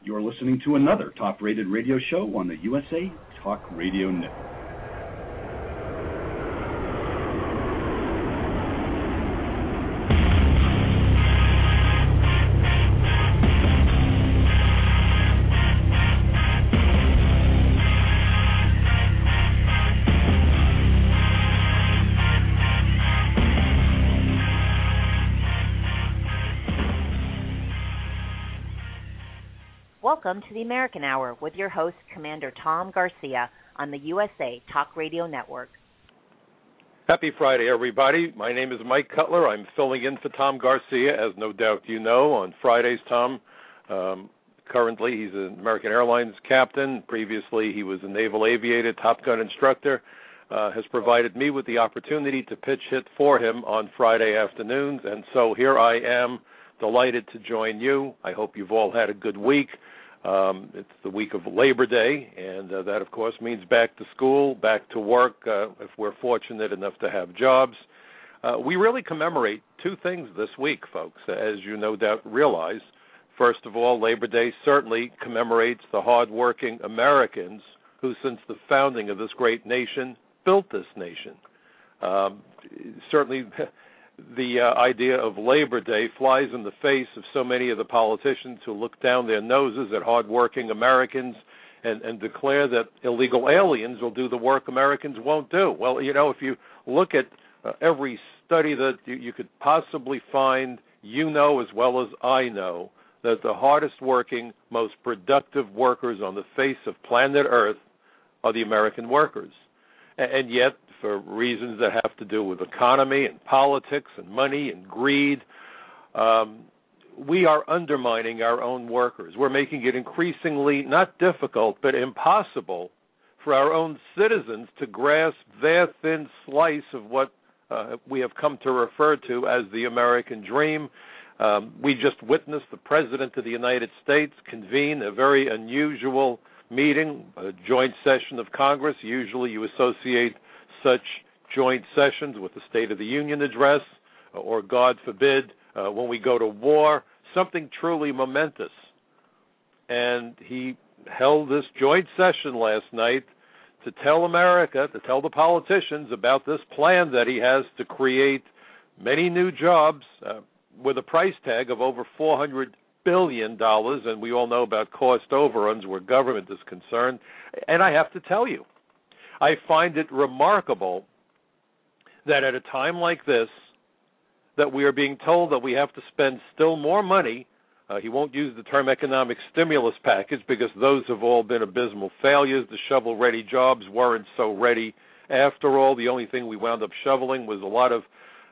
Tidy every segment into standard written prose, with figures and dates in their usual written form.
You're listening to another top-rated radio show on the USA Talk Radio Network. Welcome to the American Hour with your host, Commander Tom Garcia, on the USA Talk Radio Network. Happy Friday, everybody. My name is Mike Cutler. I'm filling in for Tom Garcia, as no doubt you know. On Fridays, Tom, currently he's an American Airlines captain. Previously, he was a naval aviator, Top Gun instructor, has provided me with the opportunity to pitch hit for him on Friday afternoons. And so here I am, delighted to join you. I hope you've all had a good week. It's the week of Labor Day, and that, of course, means back to school, back to work, if we're fortunate enough to have jobs. We really commemorate two things this week, folks, as you no doubt realize. First of all, Labor Day certainly commemorates the hardworking Americans who, since the founding of this great nation, built this nation. Certainly, the idea of Labor Day flies in the face of so many of the politicians who look down their noses at hardworking Americans and declare that illegal aliens will do the work Americans won't do. Well, you know, if you look at every study that you could possibly find, you know as well as I know that the hardest working, most productive workers on the face of planet Earth are the American workers. And yet, for reasons that have to do with economy and politics and money and greed, we are undermining our own workers. We're making it increasingly not difficult but impossible for our own citizens to grasp their thin slice of what we have come to refer to as the American dream. We just witnessed the President of the United States convene a very unusual meeting, a joint session of Congress. Usually you associate such joint sessions with the State of the Union address, or God forbid, when we go to war, something truly momentous. And he held this joint session last night to tell America, to tell the politicians about this plan that he has to create many new jobs with a price tag of over $400 billion, and we all know about cost overruns where government is concerned. And I have to tell you, I find it remarkable that at a time like this, that we are being told that we have to spend still more money. He won't use the term economic stimulus package because those have all been abysmal failures. The shovel-ready jobs weren't so ready. After all, the only thing we wound up shoveling was a lot of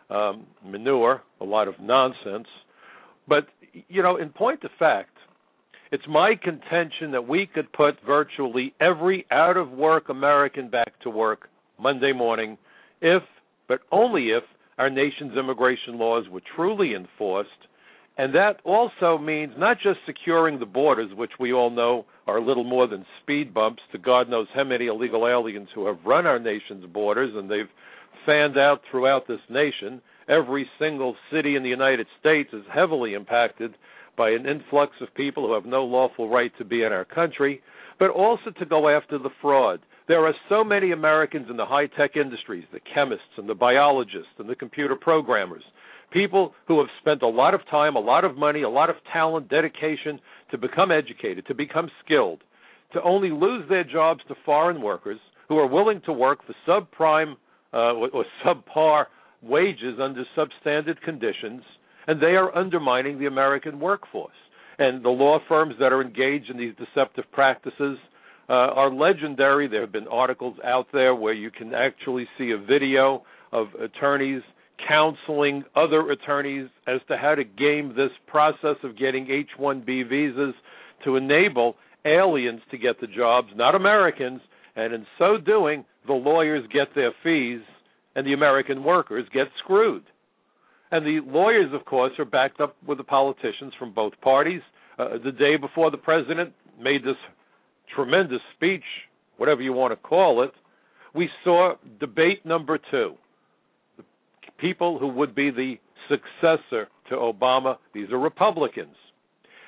manure, a lot of nonsense. But, you know, in point of fact, it's my contention that we could put virtually every out-of-work American back to work Monday morning if, but only if, our nation's immigration laws were truly enforced. And that also means not just securing the borders, which we all know are little more than speed bumps to God knows how many illegal aliens who have run our nation's borders, and they've fanned out throughout this nation. Every single city in the United States is heavily impacted by an influx of people who have no lawful right to be in our country, but also to go after the fraud. There are so many Americans in the high-tech industries, the chemists and the biologists and the computer programmers, people who have spent a lot of time, a lot of money, a lot of talent, dedication to become educated, to become skilled, to only lose their jobs to foreign workers who are willing to work for subprime or subpar wages under substandard conditions, and they are undermining the American workforce. And the law firms that are engaged in these deceptive practices are legendary. There have been articles out there where you can actually see a video of attorneys counseling other attorneys as to how to game this process of getting H-1B visas to enable aliens to get the jobs, not Americans, and in so doing, the lawyers get their fees and the American workers get screwed. And the lawyers, of course, are backed up with the politicians from both parties. The day before the president made this tremendous speech, whatever you want to call it, we saw debate number 2. The people who would be the successor to Obama, these are Republicans.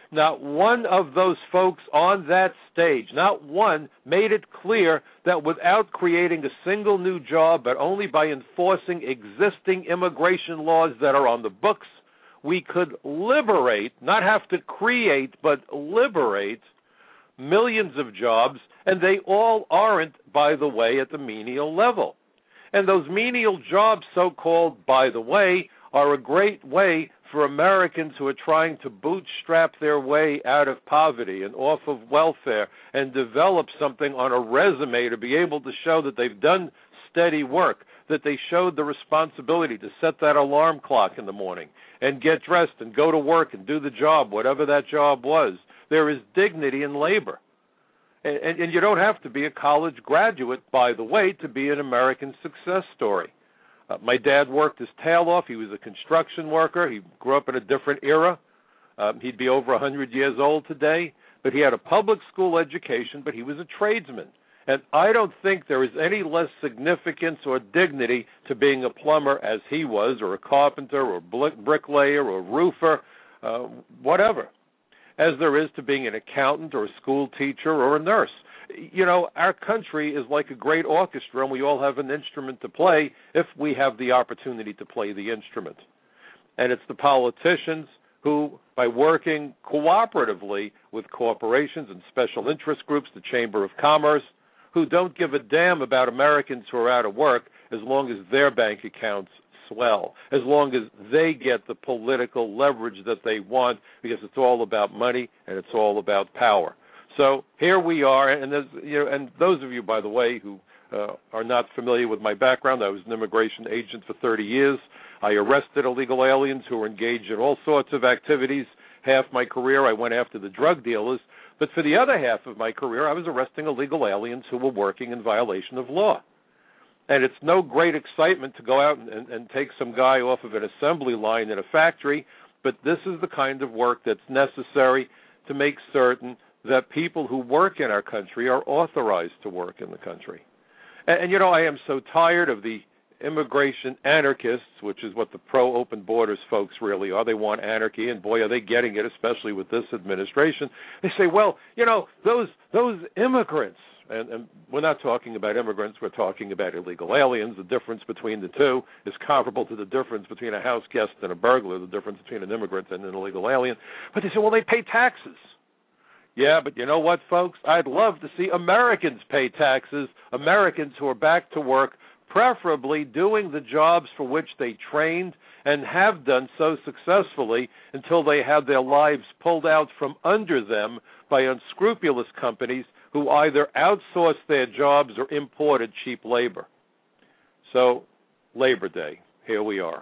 Not one of those folks on that stage, not one, made it clear that without creating a single new job, but only by enforcing existing immigration laws that are on the books, we could liberate, not have to create, but liberate millions of jobs, and they all aren't, by the way, at the menial level. And those menial jobs, so-called, by the way, are a great way for Americans who are trying to bootstrap their way out of poverty and off of welfare and develop something on a resume to be able to show that they've done steady work, that they showed the responsibility to set that alarm clock in the morning and get dressed and go to work and do the job, whatever that job was. There is dignity in labor. And you don't have to be a college graduate, by the way, to be an American success story. My dad worked his tail off. He was a construction worker. He grew up in a different era. He'd be over 100 years old today. But he had a public school education, but he was a tradesman. And I don't think there is any less significance or dignity to being a plumber as he was, or a carpenter, or a bricklayer, or a roofer, whatever, as there is to being an accountant or a school teacher or a nurse. You know, our country is like a great orchestra, and we all have an instrument to play if we have the opportunity to play the instrument. And it's the politicians who, by working cooperatively with corporations and special interest groups, the Chamber of Commerce, who don't give a damn about Americans who are out of work as long as their bank accounts swell, as long as they get the political leverage that they want, because it's all about money and it's all about power. So here we are, and and those of you, by the way, who are not familiar with my background, I was an immigration agent for 30 years. I arrested illegal aliens who were engaged in all sorts of activities. Half my career I went after the drug dealers, but for the other half of my career I was arresting illegal aliens who were working in violation of law. And it's no great excitement to go out and take some guy off of an assembly line in a factory, but this is the kind of work that's necessary to make certain that people who work in our country are authorized to work in the country. And you know, I am so tired of the immigration anarchists, which is what the pro-open borders folks really are. They want anarchy, and boy, are they getting it, especially with this administration. They say, well, you know, those immigrants, and we're not talking about immigrants, we're talking about illegal aliens. The difference between the two is comparable to the difference between a house guest and a burglar, the difference between an immigrant and an illegal alien. But they say, well, they pay taxes. Yeah, but you know what, folks? I'd love to see Americans pay taxes, Americans who are back to work, preferably doing the jobs for which they trained and have done so successfully until they had their lives pulled out from under them by unscrupulous companies who either outsourced their jobs or imported cheap labor. So, Labor Day, here we are.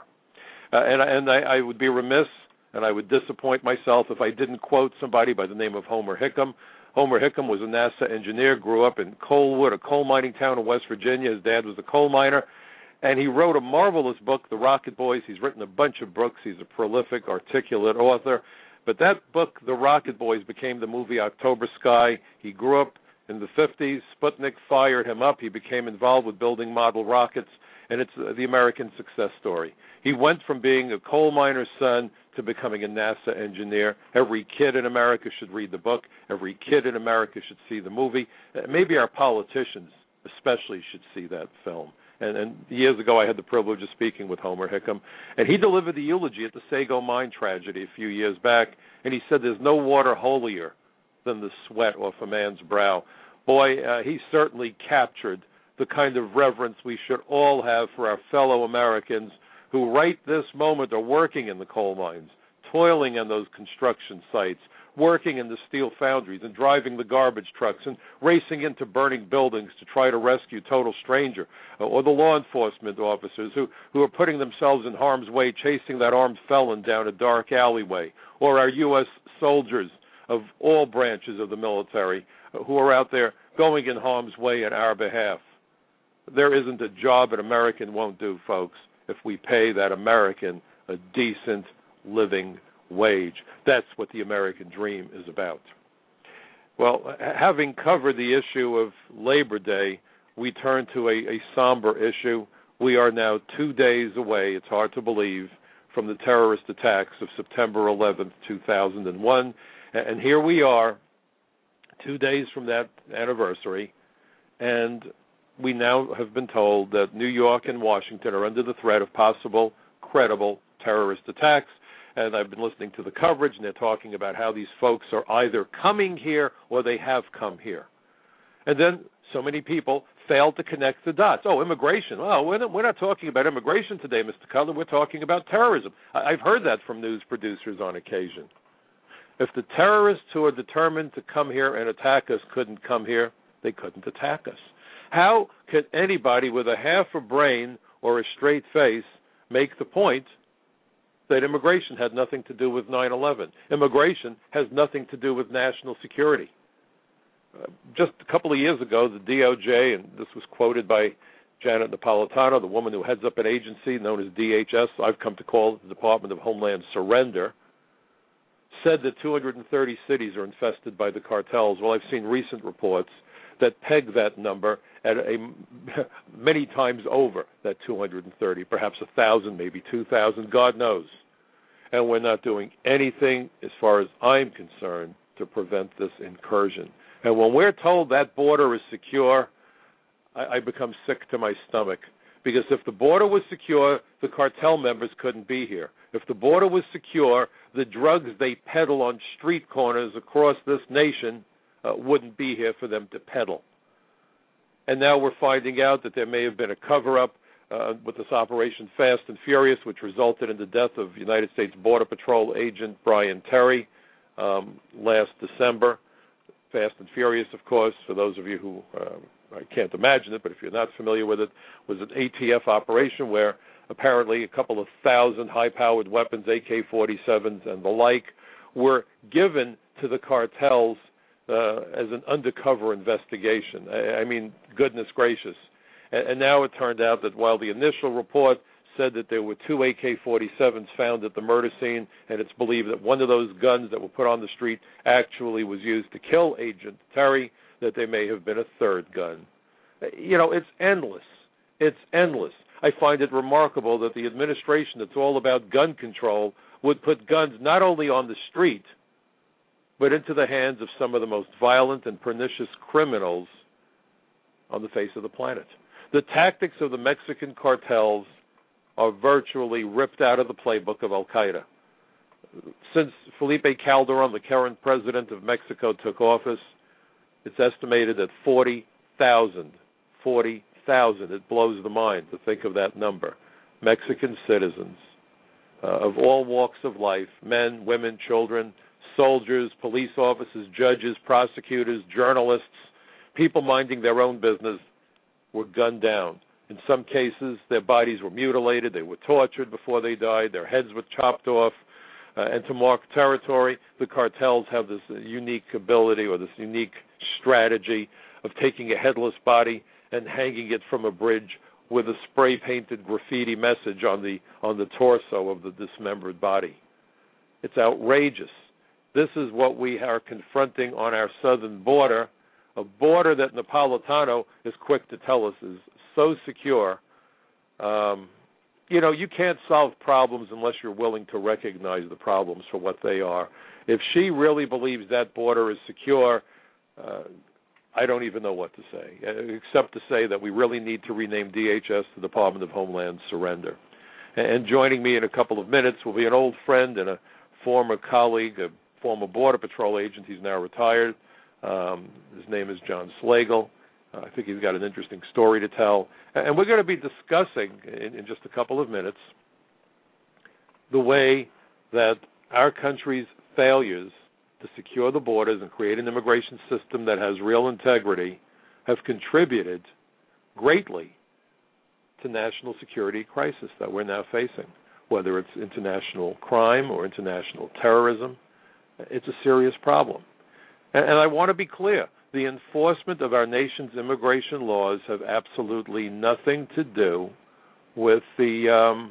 And I would be remiss and I would disappoint myself if I didn't quote somebody by the name of Homer Hickam. Homer Hickam was a NASA engineer, grew up in Coalwood, a coal mining town in West Virginia. His dad was a coal miner, and he wrote a marvelous book, The Rocket Boys. He's written a bunch of books. He's a prolific, articulate author. But that book, The Rocket Boys, became the movie October Sky. He grew up in the 50s. Sputnik fired him up. He became involved with building model rockets, and it's the American success story. He went from being a coal miner's son to becoming a NASA engineer. Every kid in America should read the book. Every kid in America should see the movie. Maybe our politicians especially should see that film. And years ago, I had the privilege of speaking with Homer Hickam, and he delivered the eulogy at the Sago mine tragedy a few years back, and he said there's no water holier than the sweat off a man's brow. Boy, he certainly captured the kind of reverence we should all have for our fellow Americans who right this moment are working in the coal mines, toiling on those construction sites, working in the steel foundries and driving the garbage trucks and racing into burning buildings to try to rescue total stranger, or the law enforcement officers who are putting themselves in harm's way chasing that armed felon down a dark alleyway, or our U.S. soldiers of all branches of the military who are out there going in harm's way on our behalf. There isn't a job an American won't do, folks, if we pay that American a decent living wage. That's what the American dream is about. Well, having covered the issue of Labor Day, we turn to a somber issue. We are now 2 days away, it's hard to believe, from the terrorist attacks of September 11th, 2001. And here we are, 2 days from that anniversary, and we now have been told that New York and Washington are under the threat of possible, credible terrorist attacks. And I've been listening to the coverage, and they're talking about how these folks are either coming here or they have come here. And then so many people fail to connect the dots. Oh, immigration. Oh, we're not talking about immigration today, Mr. Cutler. We're talking about terrorism. I've heard that from news producers on occasion. If the terrorists who are determined to come here and attack us couldn't come here, they couldn't attack us. How can anybody with a half a brain or a straight face make the point that immigration had nothing to do with 9/11? Immigration has nothing to do with national security. Just a couple of years ago, the DOJ, and this was quoted by Janet Napolitano, the woman who heads up an agency known as DHS, I've come to call it the Department of Homeland Surrender, said that 230 cities are infested by the cartels. Well, I've seen recent reports that peg that number at many times over that 230, perhaps 1,000, maybe 2,000, God knows. And we're not doing anything, as far as I'm concerned, to prevent this incursion. And when we're told that border is secure, I become sick to my stomach. Because if the border was secure, the cartel members couldn't be here. If the border was secure, the drugs they peddle on street corners across this nation wouldn't be here for them to peddle. And now we're finding out that there may have been a cover-up with this Operation Fast and Furious, which resulted in the death of United States Border Patrol agent Brian Terry last December. Fast and Furious, of course, for those of you who, I can't imagine it, but if you're not familiar with it, was an ATF operation where apparently a couple of thousand high-powered weapons, AK-47s and the like, were given to the cartels as an undercover investigation. I mean, goodness gracious. And now it turned out that while the initial report said that there were 2 AK-47s found at the murder scene, and it's believed that one of those guns that were put on the street actually was used to kill Agent Terry, that there may have been a third gun. You know, it's endless. It's endless. I find it remarkable that the administration that's all about gun control would put guns not only on the street, but into the hands of some of the most violent and pernicious criminals on the face of the planet. The tactics of the Mexican cartels are virtually ripped out of the playbook of Al-Qaeda. Since Felipe Calderon, the current president of Mexico, took office, it's estimated that 40,000, it blows the mind to think of that number, Mexican citizens of all walks of life, men, women, children, soldiers, police officers, judges, prosecutors, journalists, people minding their own business, were gunned down. In some cases, their bodies were mutilated, they were tortured before they died, their heads were chopped off. And to mark territory, the cartels have this unique ability or this unique strategy of taking a headless body and hanging it from a bridge with a spray-painted graffiti message on the torso of the dismembered body. It's outrageous. This is what we are confronting on our southern border, a border that Napolitano is quick to tell us is so secure. You know, you can't solve problems unless you're willing to recognize the problems for what they are. If she really believes that border is secure, I don't even know what to say, except to say that we really need to rename DHS the Department of Homeland Surrender. And joining me in a couple of minutes will be an old friend and a former colleague, a former Border Patrol agent. He's now retired. His name is John Slagle. I think he's got an interesting story to tell. And we're going to be discussing in just a couple of minutes the way that our country's failures to secure the borders and create an immigration system that has real integrity have contributed greatly to national security crisis that we're now facing, whether it's international crime or international terrorism. It's a serious problem. And I want to be clear. The enforcement of our nation's immigration laws have absolutely nothing to do with the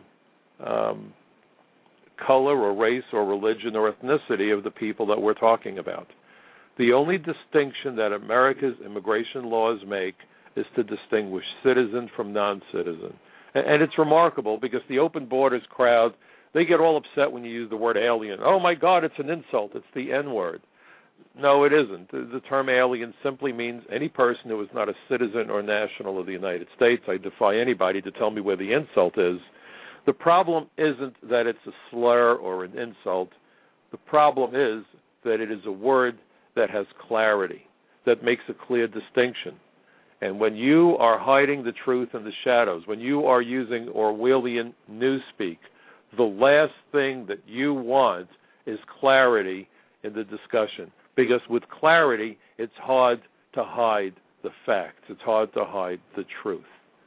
color or race or religion or ethnicity of the people that we're talking about. The only distinction that America's immigration laws make is to distinguish citizen from non-citizen. And it's remarkable because the open borders crowd, they get all upset when you use the word alien. Oh, my God, it's an insult. It's the N-word. No, it isn't. The term alien simply means any person who is not a citizen or national of the United States. I defy anybody to tell me where the insult is. The problem isn't that it's a slur or an insult. The problem is that it is a word that has clarity, that makes a clear distinction. And when you are hiding the truth in the shadows, when you are using Orwellian newspeak, the last thing that you want is clarity in the discussion. Because with clarity, it's hard to hide the facts. It's hard to hide the truth.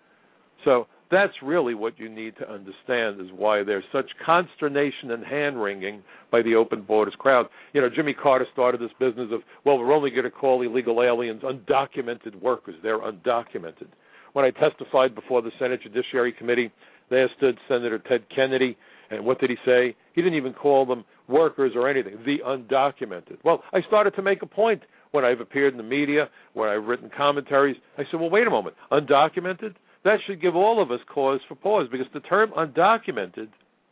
So that's really what you need to understand, is why there's such consternation and hand-wringing by the open borders crowd. You know, Jimmy Carter started this business of, well, we're only going to call illegal aliens undocumented workers. They're undocumented. When I testified before the Senate Judiciary Committee, there stood Senator Ted Kennedy, and what did he say? He didn't even call them workers or anything, the undocumented. Well, I started to make a point when I've appeared in the media, when I've written commentaries. I said, well, wait a moment, undocumented? That should give all of us cause for pause, because the term undocumented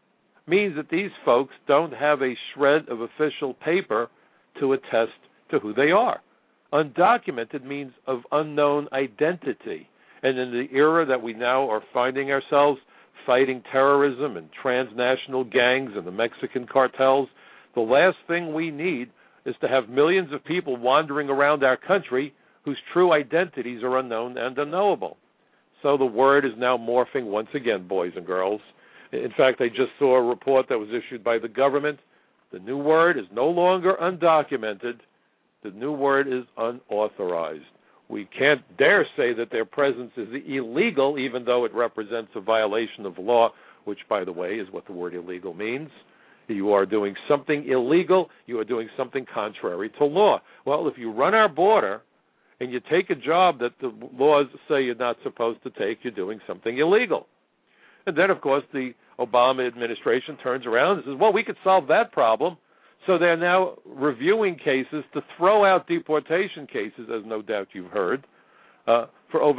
means that these folks don't have a shred of official paper to attest to who they are. Undocumented means of unknown identity. And in the era that we now are finding ourselves, fighting terrorism and transnational gangs and the Mexican cartels, the last thing we need is to have millions of people wandering around our country whose true identities are unknown and unknowable. So the word is now morphing once again, boys and girls. In fact, I just saw a report that was issued by the government. The new word is no longer undocumented. The new word is unauthorized. We can't dare say that their presence is illegal, even though it represents a violation of law, which, by the way, is what the word illegal means. You are doing something illegal. You are doing something contrary to law. Well, if you run our border and you take a job that the laws say you're not supposed to take, you're doing something illegal. And then, of course, the Obama administration turns around and says, well, we could solve that problem. So they're now reviewing cases to throw out deportation cases, as no doubt you've heard, for over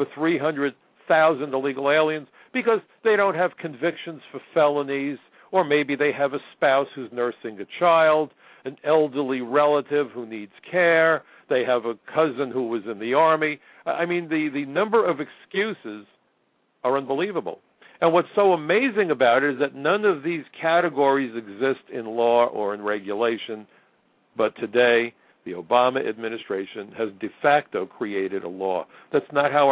300,000 illegal aliens, because they don't have convictions for felonies, or maybe they have a spouse who's nursing a child, an elderly relative who needs care, they have a cousin who was in the Army. I mean, the number of excuses are unbelievable. And what's so amazing about it is that none of these categories exist in law or in regulation, but today the Obama administration has de facto created a law. That's not how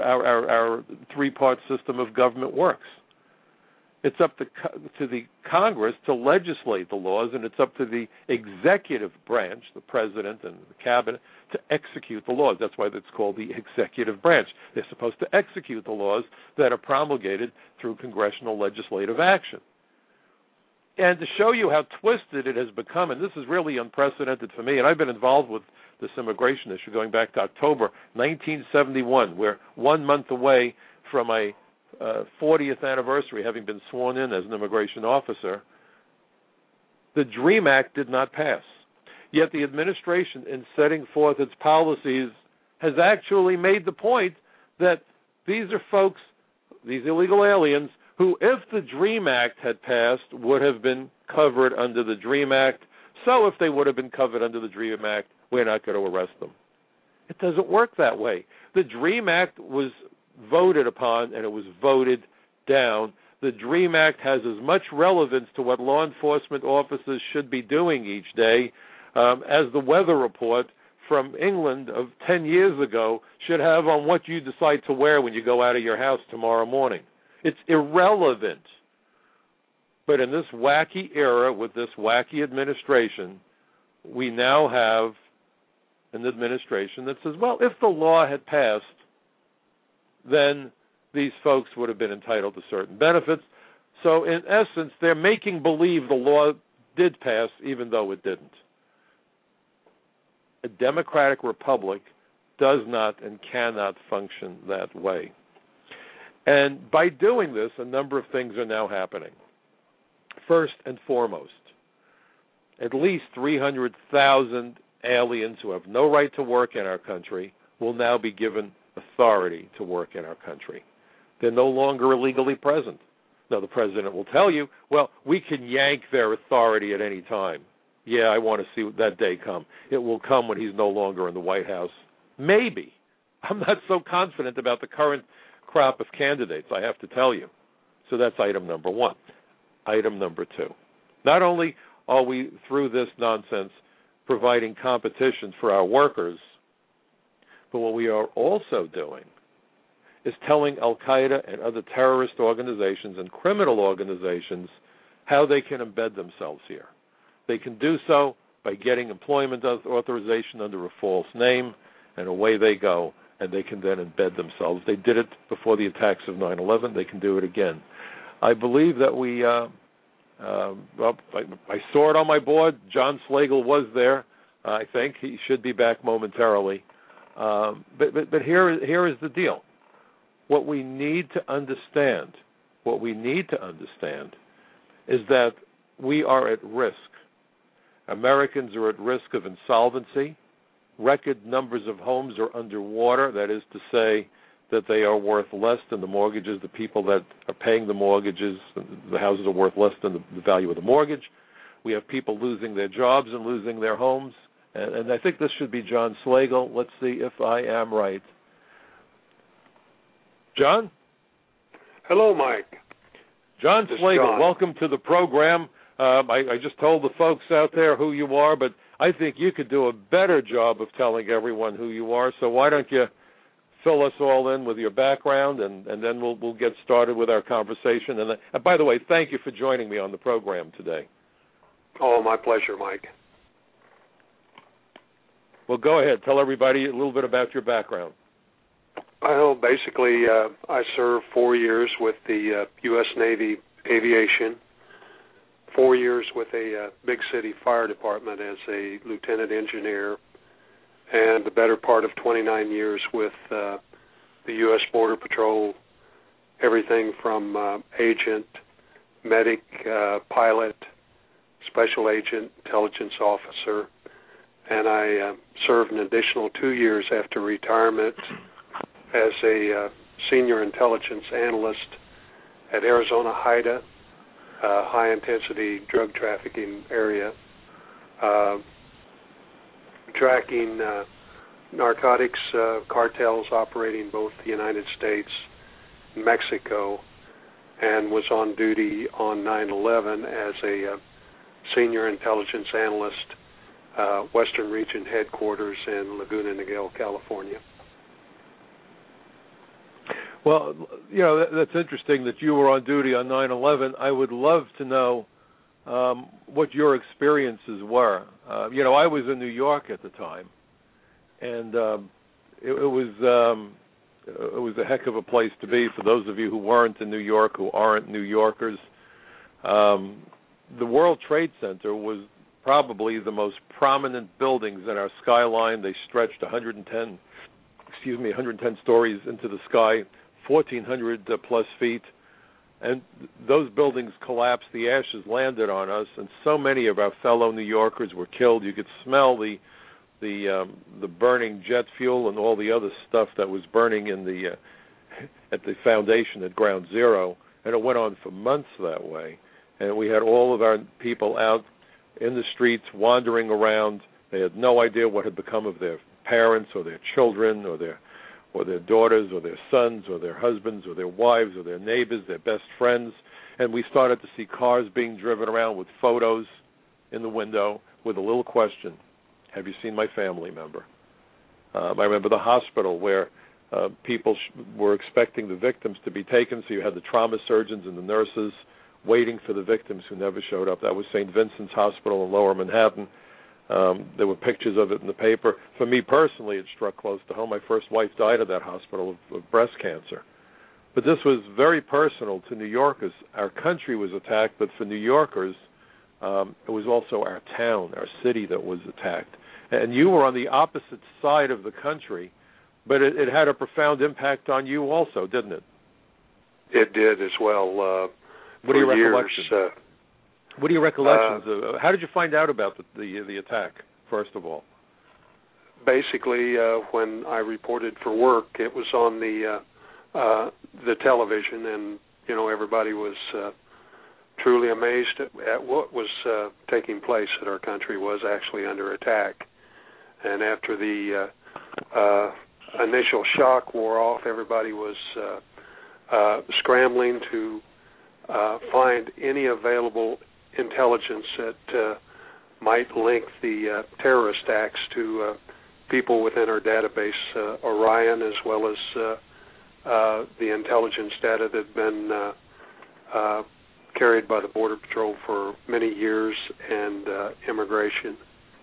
our three-part system of government works. It's up to the Congress to legislate the laws, and it's up to the executive branch, the president and the cabinet, to execute the laws. That's why it's called the executive branch. They're supposed to execute the laws that are promulgated through congressional legislative action. And to show you how twisted it has become, and this is really unprecedented for me, and I've been involved with this immigration issue going back to October 1971. We're 1 month away from a 40th anniversary, having been sworn in as an immigration officer. The DREAM Act did not pass. Yet the administration, in setting forth its policies, has actually made the point that these are folks, these illegal aliens, who, if the DREAM Act had passed, would have been covered under the DREAM Act. So if they would have been covered under the DREAM Act, we're not going to arrest them. It doesn't work that way. The DREAM Act was voted upon, and it was voted down. The DREAM Act has as much relevance to what law enforcement officers should be doing each day as the weather report from England of 10 years ago should have on what you decide to wear when you go out of your house tomorrow morning. It's irrelevant. But in this wacky era with this wacky administration, we now have an administration that says, well, if the law had passed, then these folks would have been entitled to certain benefits. So in essence, they're making believe the law did pass even though it didn't. A democratic republic does not and cannot function that way. And by doing this, a number of things are now happening. First and foremost, at least 300,000 aliens who have no right to work in our country will now be given authority to work in our country. They're no longer illegally present. Now, the president will tell you, well, we can yank their authority at any time. yeah, I want to see that day come. It will come when he's no longer in the White House. Maybe. I'm not so confident about the current crop of candidates, I have to tell you. So that's item number one. Item number two. Not only are we, through this nonsense, providing competition for our workers, but what we are also doing is telling Al-Qaeda and other terrorist organizations and criminal organizations how they can embed themselves here. They can do so by getting employment authorization under a false name, and away they go, and they can then embed themselves. They did it before the attacks of 9/11. They can do it again. I believe that we, I saw it on my board. John Slagle was there. I think he should be back momentarily. But here is the deal. What we need to understand is that we are at risk. Americans are at risk of insolvency. Record numbers of homes are underwater. That is to say that they are worth less than the mortgages. The people that are paying the mortgages, the houses are worth less than the value of the mortgage. We have people losing their jobs and losing their homes. And I think this should be John Slagle. Let's see if I am right. John? Hello, Mike. John Slagle, welcome to the program. I just told the folks out there who you are, but I think you could do a better job of telling everyone who you are. So why don't you fill us all in with your background, and then we'll get started with our conversation. And by the way, thank you for joining me on the program today. Oh, my pleasure, Mike. Well, go ahead. Tell everybody a little bit about your background. Well, basically, I served 4 years with the U.S. Navy Aviation, 4 years with a big city fire department as a lieutenant engineer, and the better part of 29 years with the U.S. Border Patrol, everything from agent, medic, pilot, special agent, intelligence officer, and I served an additional 2 years after retirement as a senior intelligence analyst at Arizona HIDTA, high-intensity drug trafficking area, tracking narcotics cartels operating both the United States and Mexico, and was on duty on 9/11 as a senior intelligence analyst, Western Region Headquarters in Laguna Niguel, California. Well, you know, that's interesting that you were on duty on 9/11. I would love to know what your experiences were. You know, I was in New York at the time, and it was a heck of a place to be. For those of you who weren't in New York, who aren't New Yorkers, the World Trade Center was probably the most prominent buildings in our skyline. They stretched 110 stories into the sky, 1,400 plus feet, and those buildings collapsed. The ashes landed on us, and so many of our fellow New Yorkers were killed. You could smell the burning jet fuel and all the other stuff that was burning in at the foundation at Ground Zero, and it went on for months that way. And we had all of our people out in the streets wandering around. They had no idea what had become of their parents or their children or their daughters or their sons or their husbands or their wives or their neighbors, their best friends. And we started to see cars being driven around with photos in the window with a little question: have you seen my family member? I remember the hospital where people were expecting the victims to be taken, so you had the trauma surgeons and the nurses waiting for the victims who never showed up. That was St. Vincent's Hospital in Lower Manhattan. There were pictures of it in the paper. For me personally, it struck close to home. My first wife died at that hospital of breast cancer. But this was very personal to New Yorkers. Our country was attacked, but for New Yorkers, it was also our town, our city that was attacked. And you were on the opposite side of the country, but it had a profound impact on you also, didn't it? It did as well. What are your recollections? What are your recollections? How did you find out about the attack, first of all? Basically, when I reported for work, it was on the television, and you know everybody was truly amazed at what was taking place, that our country was actually under attack. And after the initial shock wore off, everybody was scrambling to find any available intelligence that might link the terrorist acts to people within our database, Orion, as well as the intelligence data that had been carried by the Border Patrol for many years, and immigration.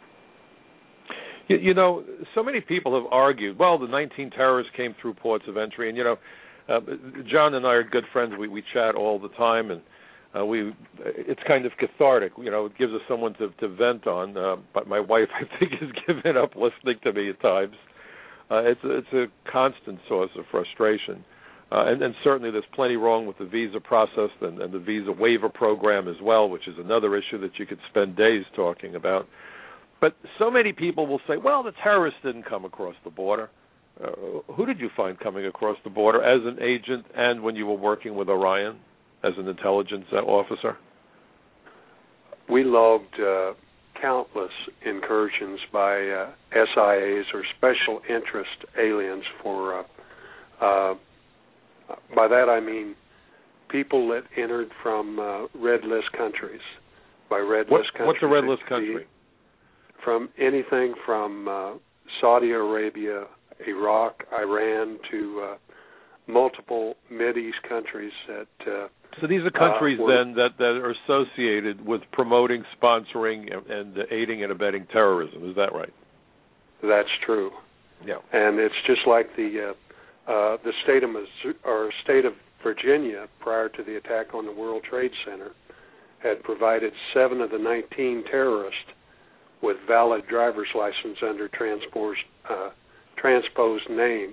You know, so many people have argued, well, the 19 terrorists came through ports of entry, and, you know, John and I are good friends. We chat all the time, and it's kind of cathartic. You know, it gives us someone to vent on. But my wife, I think, has given up listening to me at times. It's a constant source of frustration. And certainly there's plenty wrong with the visa process and the visa waiver program as well, which is another issue that you could spend days talking about. But so many people will say, well, the terrorists didn't come across the border. Who did you find coming across the border as an agent and when you were working with Orion as an intelligence officer? We logged countless incursions by SIAs, or special interest aliens, for by that I mean people that entered from red list countries. By red list countries, what's a red list country? From anything from Saudi Arabia, Iraq, Iran, to multiple Mideast countries that. So these are countries then that are associated with promoting, sponsoring, and aiding and abetting terrorism. Is that right? That's true. Yeah. And it's just like the state of state of Virginia, prior to the attack on the World Trade Center, had provided 7 of the 19 terrorists with valid driver's license under transposed names.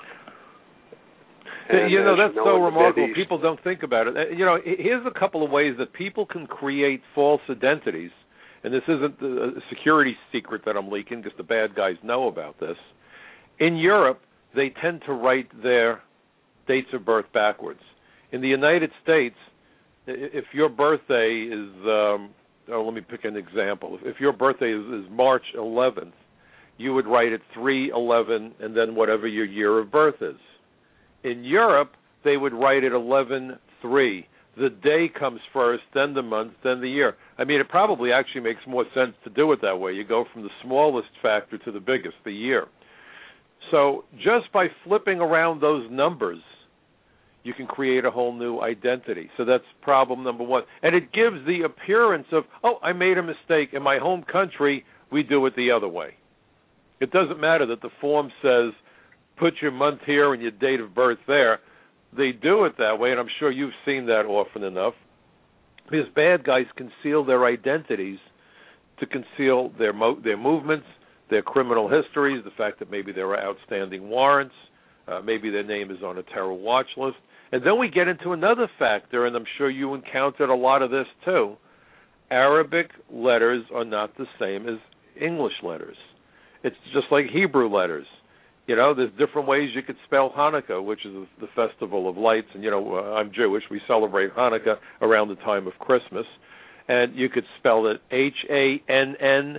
And you know, that's so remarkable. People don't think about it. You know, here's a couple of ways that people can create false identities, and this isn't a security secret that I'm leaking, just the bad guys know about this. In Europe, they tend to write their dates of birth backwards. In the United States, if your birthday is, let me pick an example. If your birthday is March 11th, you would write it 3/11 and then whatever your year of birth is. In Europe, they would write it 11/3. The day comes first, then the month, then the year. I mean, it probably actually makes more sense to do it that way. You go from the smallest factor to the biggest, the year. So just by flipping around those numbers, you can create a whole new identity. So that's problem number one. And it gives the appearance of, oh, I made a mistake. In my home country, we do it the other way. It doesn't matter that the form says, put your month here and your date of birth there. They do it that way, and I'm sure you've seen that often enough. Because bad guys conceal their identities to conceal their movements, their criminal histories, the fact that maybe there are outstanding warrants, maybe their name is on a terror watch list. And then we get into another factor, and I'm sure you encountered a lot of this too. Arabic letters are not the same as English letters. It's just like Hebrew letters. You know, there's different ways you could spell Hanukkah, which is the festival of lights. And, you know, I'm Jewish. We celebrate Hanukkah around the time of Christmas. And you could spell it Hannchan.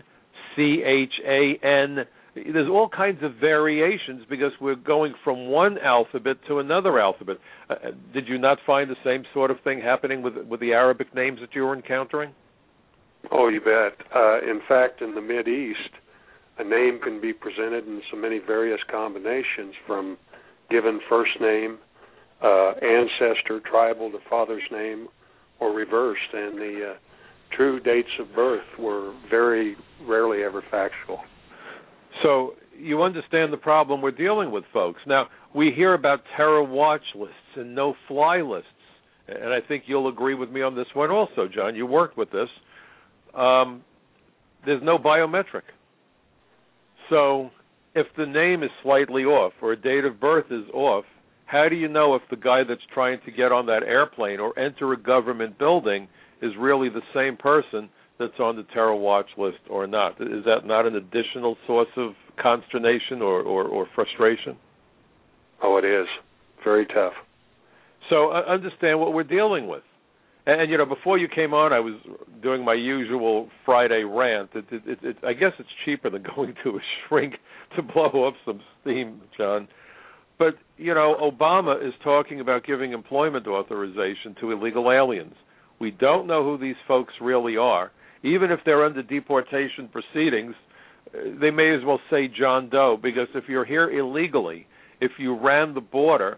There's all kinds of variations because we're going from one alphabet to another alphabet. Did you not find the same sort of thing happening with the Arabic names that you were encountering? Oh, you bet. In fact, in the Mideast, a name can be presented in so many various combinations, from given first name, ancestor, tribal to father's name, or reversed. And the true dates of birth were very rarely ever factual. So you understand the problem we're dealing with, folks. Now, we hear about terror watch lists and no-fly lists, and I think you'll agree with me on this one also, John. You worked with this. There's no biometric. So if the name is slightly off or a date of birth is off, how do you know if the guy that's trying to get on that airplane or enter a government building is really the same person that's on the terror watch list or not? Is that not an additional source of consternation or frustration? Oh, it is. Very tough. So understand what we're dealing with. And before you came on, I was doing my usual Friday rant. I guess it's cheaper than going to a shrink to blow off some steam, John. But, Obama is talking about giving employment authorization to illegal aliens. We don't know who these folks really are. Even if they're under deportation proceedings, they may as well say John Doe, because if you're here illegally, if you ran the border,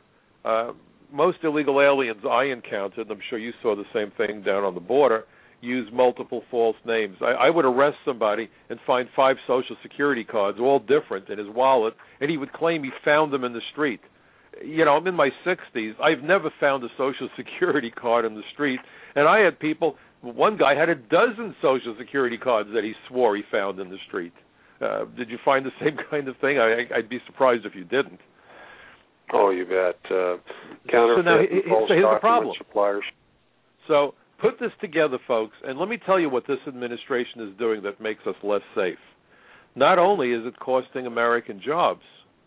most illegal aliens I encountered, and I'm sure you saw the same thing down on the border, use multiple false names. I would arrest somebody and find 5 Social Security cards, all different, in his wallet, and he would claim he found them in the street. I'm in my 60s. I've never found a Social Security card in the street, and I had people, one guy had a dozen Social Security cards that he swore he found in the street. Did you find the same kind of thing? I'd be surprised if you didn't. Oh, you bet. Counterfeit and false document suppliers. So put this together, folks, and let me tell you what this administration is doing that makes us less safe. Not only is it costing American jobs,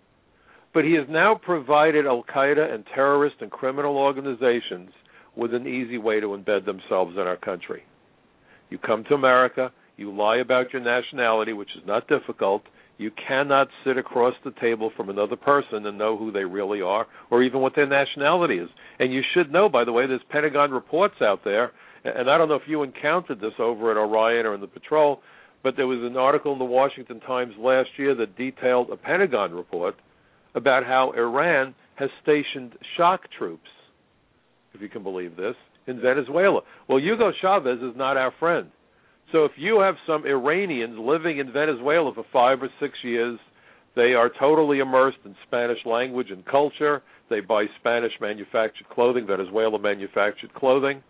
but he has now provided Al-Qaeda and terrorist and criminal organizations with an easy way to embed themselves in our country. You come to America, you lie about your nationality, which is not difficult. You cannot sit across the table from another person and know who they really are or even what their nationality is. And you should know, by the way, there's Pentagon reports out there, and I don't know if you encountered this over at Orion or in the Patrol, but there was an article in the Washington Times last year that detailed a Pentagon report about how Iran has stationed shock troops, if you can believe this, in Venezuela. Well, Hugo Chavez is not our friend. So if you have some Iranians living in Venezuela for 5 or 6 years, they are totally immersed in Spanish language and culture. They buy Spanish-manufactured clothing, Venezuela-manufactured clothing.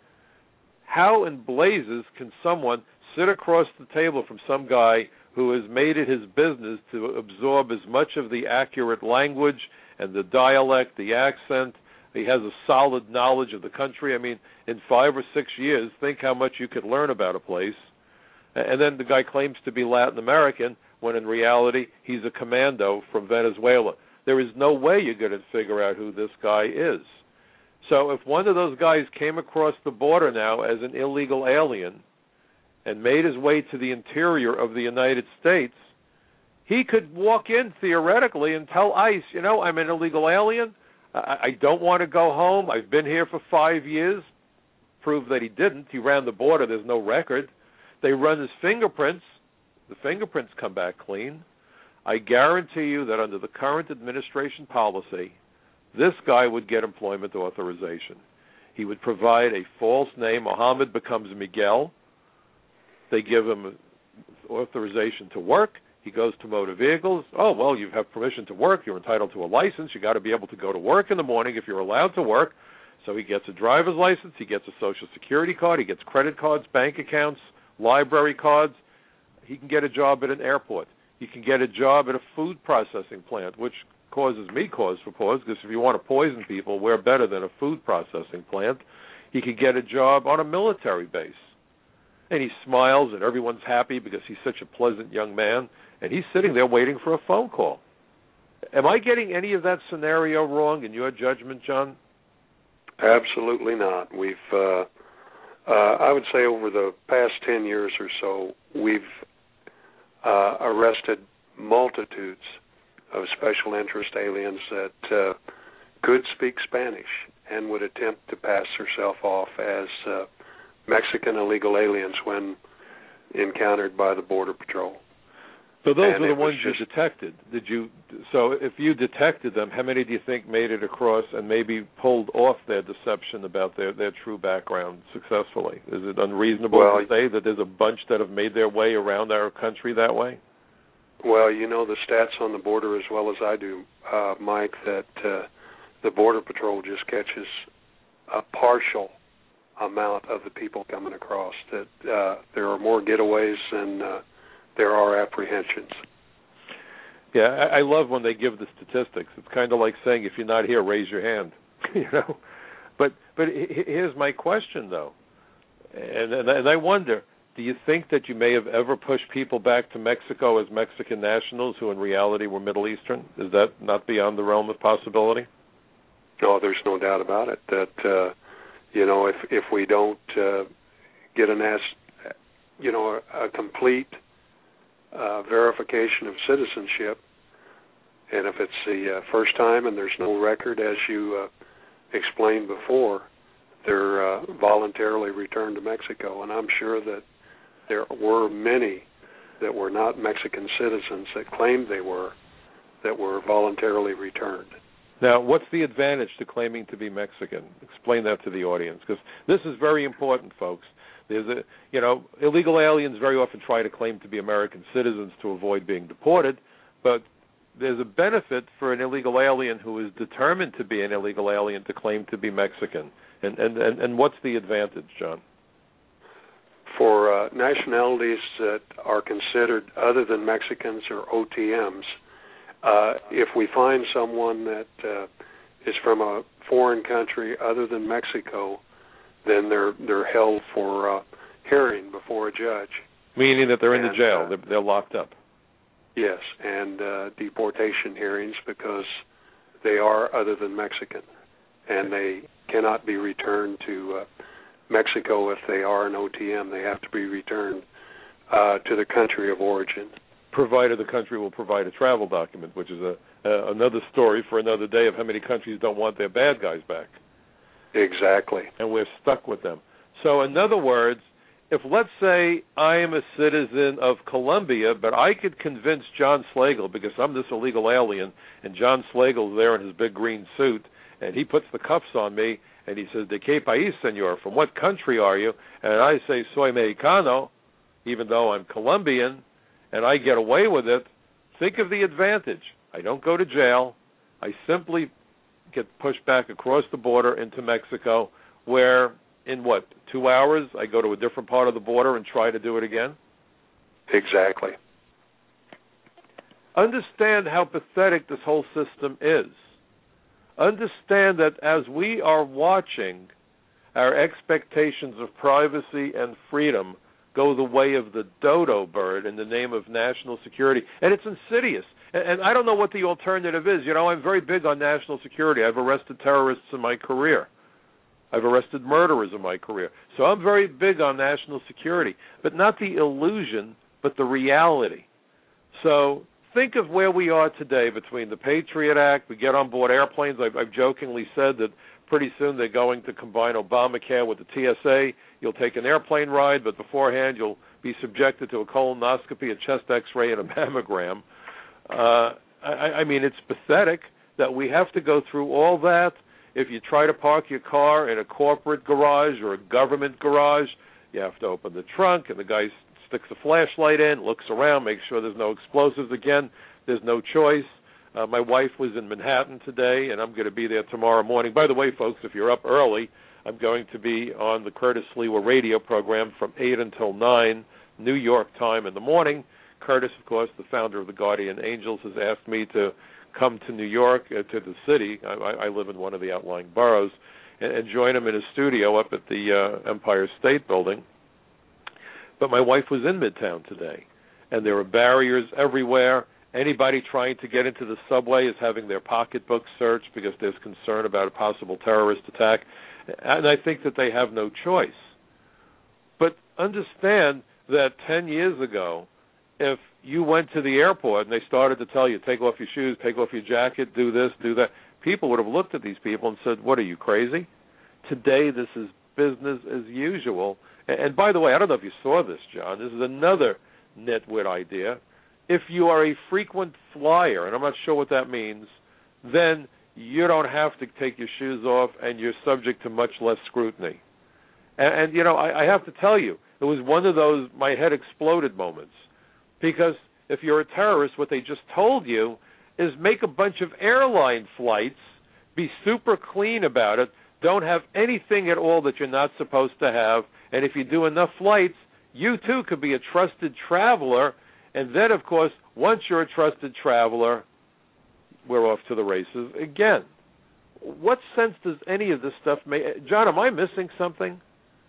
How in blazes can someone sit across the table from some guy who has made it his business to absorb as much of the accurate language and the dialect, the accent? He has a solid knowledge of the country. I mean, in 5 or 6 years, think how much you could learn about a place. And then the guy claims to be Latin American when in reality he's a commando from Venezuela. There is no way you're going to figure out who this guy is. So if one of those guys came across the border now as an illegal alien and made his way to the interior of the United States, he could walk in theoretically and tell ICE, I'm an illegal alien. I don't want to go home. I've been here for 5 years. Prove that he didn't. He ran the border. There's no record. They run his fingerprints. The fingerprints come back clean. I guarantee you that under the current administration policy, this guy would get employment authorization. He would provide a false name. Mohammed becomes Miguel. They give him authorization to work. He goes to motor vehicles. Oh, well, you have permission to work. You're entitled to a license. You got to be able to go to work in the morning if you're allowed to work. So he gets a driver's license. He gets a Social Security card. He gets credit cards, bank accounts, library cards. He can get a job at an airport. He can get a job at a food processing plant, which causes me cause for pause, because if you want to poison people, we're better than a food processing plant. He could get a job on a military base. And he smiles, and everyone's happy because he's such a pleasant young man, and he's sitting there waiting for a phone call. Am I getting any of that scenario wrong in your judgment, John? Absolutely not. We've I would say over the past 10 years or so, we've arrested multitudes of special interest aliens that could speak Spanish and would attempt to pass themselves off as Mexican illegal aliens when encountered by the Border Patrol. So those were the ones you detected. So if you detected them, how many do you think made it across and maybe pulled off their deception about their true background successfully? Is it unreasonable to say that there's a bunch that have made their way around our country that way? Well, you know the stats on the border as well as I do, Mike, that the Border Patrol just catches a partial amount of the people coming across, that there are more getaways than there are apprehensions. Yeah, I love when they give the statistics. It's kind of like saying, if you're not here, raise your hand. But here's my question, though, and I wonder, do you think that you may have ever pushed people back to Mexico as Mexican nationals who in reality were Middle Eastern? Is that not beyond the realm of possibility? No, there's no doubt about it. That if we don't get a complete verification of citizenship, and if it's the first time and there's no record, as you explained before, they're voluntarily returned to Mexico. And I'm sure that there were many that were not Mexican citizens that claimed they were, that were voluntarily returned. Now, what's the advantage to claiming to be Mexican? Explain that to the audience, because this is very important, folks. There's illegal aliens very often try to claim to be American citizens to avoid being deported, but there's a benefit for an illegal alien who is determined to be an illegal alien to claim to be Mexican. And what's the advantage, John? For nationalities that are considered other than Mexicans or OTMs, if we find someone that is from a foreign country other than Mexico, then they're held for hearing before a judge. Meaning that they're in the jail, they're locked up. Yes, and deportation hearings because they are other than Mexican, and they cannot be returned to Mexico if they are an OTM. They have to be returned to the country of origin. Provided the country will provide a travel document, which is another story for another day of how many countries don't want their bad guys back. Exactly. And we're stuck with them. So in other words, if let's say I am a citizen of Colombia, but I could convince John Slagle, because I'm this illegal alien, and John Slagle's there in his big green suit, and he puts the cuffs on me, and he says, ¿De qué país, señor? From what country are you? And I say, soy mexicano, even though I'm Colombian, and I get away with it. Think of the advantage. I don't go to jail. I simply get pushed back across the border into Mexico, where in 2 hours I go to a different part of the border and try to do it again? Exactly. Understand how pathetic this whole system is. Understand that as we are watching our expectations of privacy and freedom go the way of the dodo bird in the name of national security, and it's insidious. And I don't know what the alternative is. I'm very big on national security. I've arrested terrorists in my career. I've arrested murderers in my career. So I'm very big on national security, but not the illusion, but the reality. So think of where we are today between the Patriot Act. We get on board airplanes. I've jokingly said that pretty soon they're going to combine Obamacare with the TSA. You'll take an airplane ride, but beforehand you'll be subjected to a colonoscopy, a chest X-ray, and a mammogram. I mean, it's pathetic that we have to go through all that. If you try to park your car in a corporate garage or a government garage, you have to open the trunk, and the guy sticks a flashlight in, looks around, makes sure there's no explosives again. There's no choice. My wife was in Manhattan today, and I'm going to be there tomorrow morning. By the way, folks, if you're up early, I'm going to be on the Curtis Sliwa radio program from 8 until 9 New York time in the morning. Curtis, of course, the founder of the Guardian Angels, has asked me to come to New York, to the city. I live in one of the outlying boroughs, and join him in his studio up at the Empire State Building. But my wife was in Midtown today, and there are barriers everywhere. Anybody trying to get into the subway is having their pocketbook searched because there's concern about a possible terrorist attack. And I think that they have no choice. But understand that 10 years ago, if you went to the airport and they started to tell you, take off your shoes, take off your jacket, do this, do that, people would have looked at these people and said, what, are you crazy? Today, this is business as usual. And by the way, I don't know if you saw this, John. This is another nitwit idea. If you are a frequent flyer, and I'm not sure what that means, then you don't have to take your shoes off and you're subject to much less scrutiny. And I have to tell you, it was one of those my head exploded moments. Because if you're a terrorist, what they just told you is make a bunch of airline flights, be super clean about it, don't have anything at all that you're not supposed to have, and if you do enough flights, you too could be a trusted traveler, and then, of course, once you're a trusted traveler, we're off to the races again. What sense does any of this stuff make? John, am I missing something?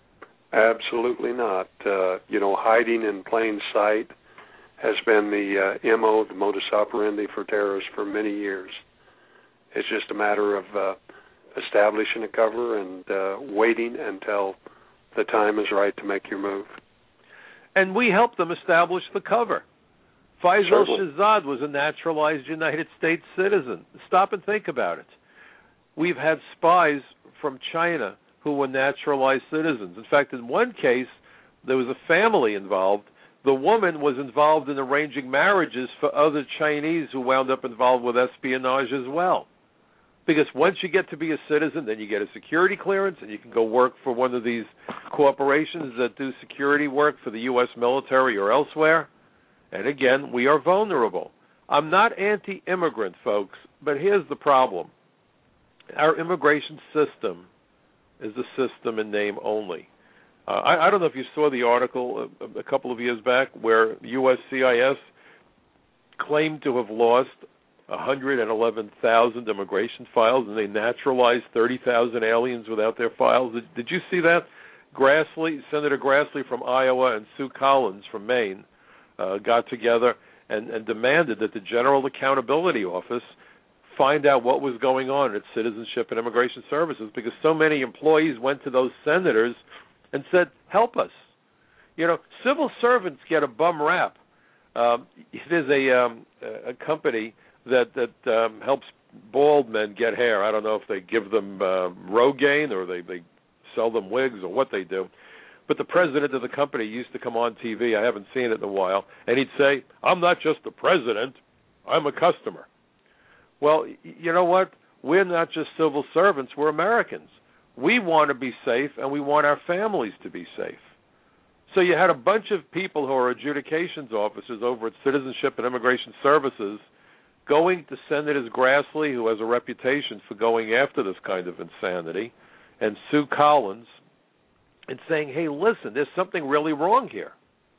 Absolutely not. Hiding in plain sight has been the MO, the modus operandi for terrorists for many years. It's just a matter of establishing a cover and waiting until the time is right to make your move. And we helped them establish the cover. Faisal Shahzad was a naturalized United States citizen. Stop and think about it. We've had spies from China who were naturalized citizens. In fact, in one case, there was a family involved. The woman was involved in arranging marriages for other Chinese who wound up involved with espionage as well. Because once you get to be a citizen, then you get a security clearance, and you can go work for one of these corporations that do security work for the U.S. military or elsewhere. And again, we are vulnerable. I'm not anti-immigrant, folks, but here's the problem. Our immigration system is a system in name only. I don't know if you saw the article a couple of years back where USCIS claimed to have lost 111,000 immigration files, and they naturalized 30,000 aliens without their files. Did you see that? Senator Grassley from Iowa and Sue Collins from Maine got together and demanded that the General Accountability Office find out what was going on at Citizenship and Immigration Services, because so many employees went to those senators and said, help us. You know, civil servants get a bum rap. There's a company that helps bald men get hair. I don't know if they give them Rogaine or they sell them wigs or what they do. But the president of the company used to come on TV. I haven't seen it in a while. And he'd say, I'm not just the president, I'm a customer. Well, you know what? We're not just civil servants, we're Americans. We want to be safe, and we want our families to be safe. So you had a bunch of people who are adjudications officers over at Citizenship and Immigration Services going to Senators Grassley, who has a reputation for going after this kind of insanity, and Sue Collins, and saying, hey, listen, there's something really wrong here.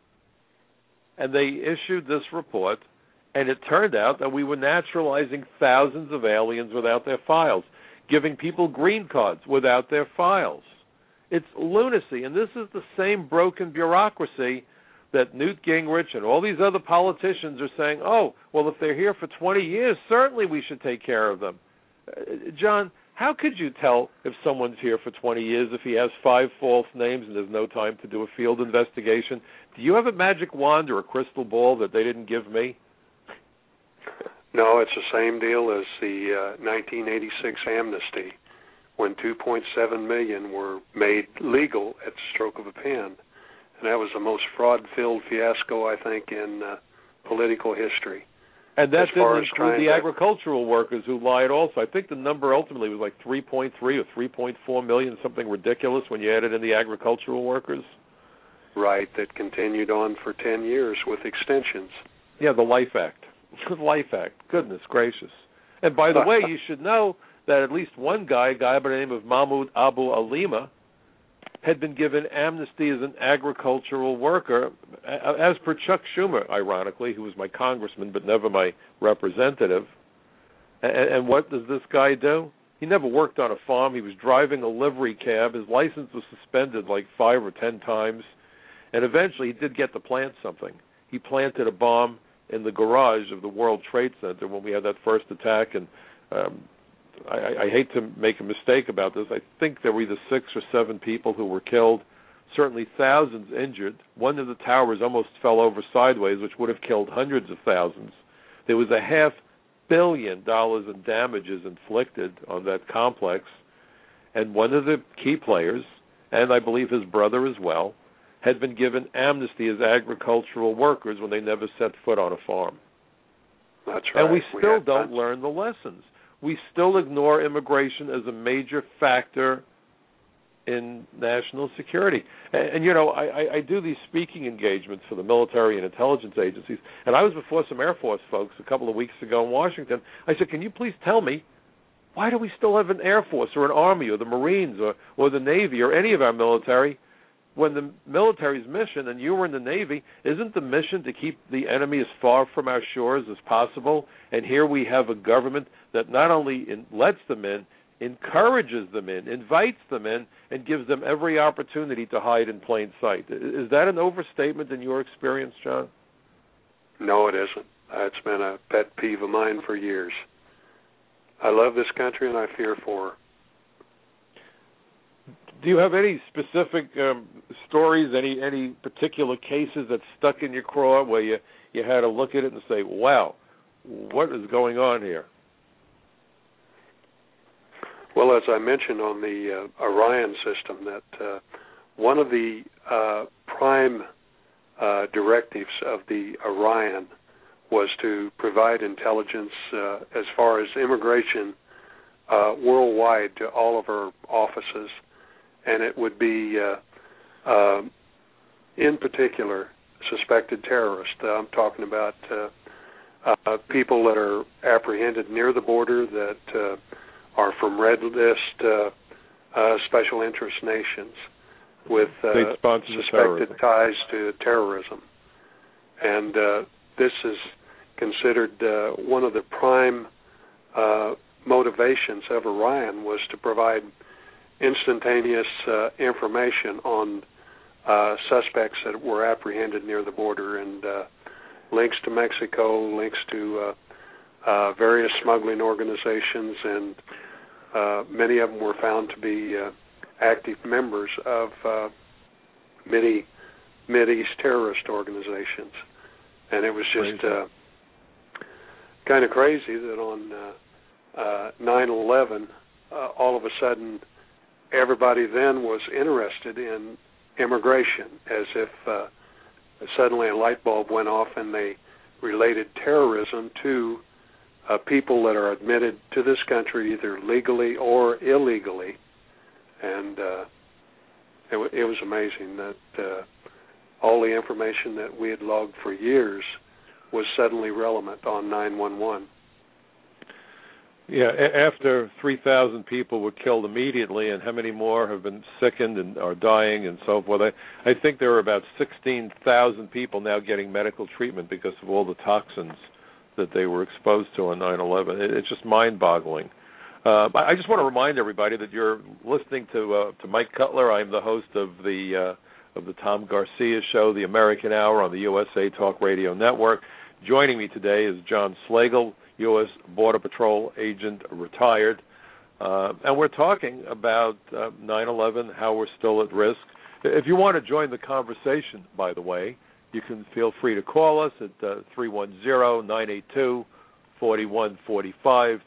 And they issued this report, and it turned out that we were naturalizing thousands of aliens without their files, giving people green cards without their files. It's lunacy, and this is the same broken bureaucracy that Newt Gingrich and all these other politicians are saying, oh, well, if they're here for 20 years, certainly we should take care of them. John, how could you tell if someone's here for 20 years if he has 5 false names and there's no time to do a field investigation? Do you have a magic wand or a crystal ball that they didn't give me? No, it's the same deal as the 1986 amnesty, when 2.7 million were made legal at the stroke of a pen. And that was the most fraud-filled fiasco, I think, in political history. And that didn't include the agricultural workers who lied also. I think the number ultimately was like 3.3 or 3.4 million, something ridiculous when you added in the agricultural workers. Right, that continued on for 10 years with extensions. Yeah, the Life Act. Life Act. Goodness gracious. And by the way, you should know that at least one guy, a guy by the name of Mahmoud Abu Alima, had been given amnesty as an agricultural worker, as per Chuck Schumer, ironically, who was my congressman but never my representative. And what does this guy do? He never worked on a farm. He was driving a livery cab. His license was suspended like 5 or 10 times. And eventually he did get to plant something. He planted a bomb in the garage of the World Trade Center when we had that first attack. And I hate to make a mistake about this. I think there were either 6 or 7 people who were killed, certainly thousands injured. One of the towers almost fell over sideways, which would have killed hundreds of thousands. There was $500 million in damages inflicted on that complex. And one of the key players, and I believe his brother as well, had been given amnesty as agricultural workers when they never set foot on a farm. That's right. And we still don't learn the lessons. We still ignore immigration as a major factor in national security. And you know, I do these speaking engagements for the military and intelligence agencies, and I was before some Air Force folks a couple of weeks ago in Washington. I said, can you please tell me, why do we still have an Air Force or an Army or the Marines or the Navy or any of our military when the military's mission, and you were in the Navy, isn't the mission to keep the enemy as far from our shores as possible? And here we have a government that not only lets them in, encourages them in, invites them in, and gives them every opportunity to hide in plain sight. Is that an overstatement in your experience, John? No, it isn't. It's been a pet peeve of mine for years. I love this country and I fear for her. Do you have any specific stories, any particular cases that stuck in your craw where you had to look at it and say, wow, what is going on here? Well, as I mentioned on the Orion system, that one of the prime directives of the Orion was to provide intelligence as far as immigration worldwide to all of our offices, and it would be, in particular, suspected terrorists. I'm talking about people that are apprehended near the border that are from red list special interest nations with suspected ties to terrorism. And this is considered one of the prime motivations of Orion was to provide instantaneous information on suspects that were apprehended near the border, and links to Mexico, links to various smuggling organizations, and many of them were found to be active members of many Mideast terrorist organizations. And it was just kind of crazy that on 9/11, all of a sudden, everybody then was interested in immigration, as if suddenly a light bulb went off and they related terrorism to people that are admitted to this country either legally or illegally. And it was amazing that all the information that we had logged for years was suddenly relevant on 9/11. Yeah, after 3,000 people were killed immediately, and how many more have been sickened and are dying and so forth, I think there are about 16,000 people now getting medical treatment because of all the toxins that they were exposed to on 9/11. It's just mind-boggling. I just want to remind everybody that you're listening to Mike Cutler. I'm the host of the Tom Garcia Show, the American Hour on the USA Talk Radio Network. Joining me today is John Slagle, U.S. Border Patrol agent, retired. And we're talking about 9/11, how we're still at risk. If you want to join the conversation, by the way, you can feel free to call us at 310-982-4145,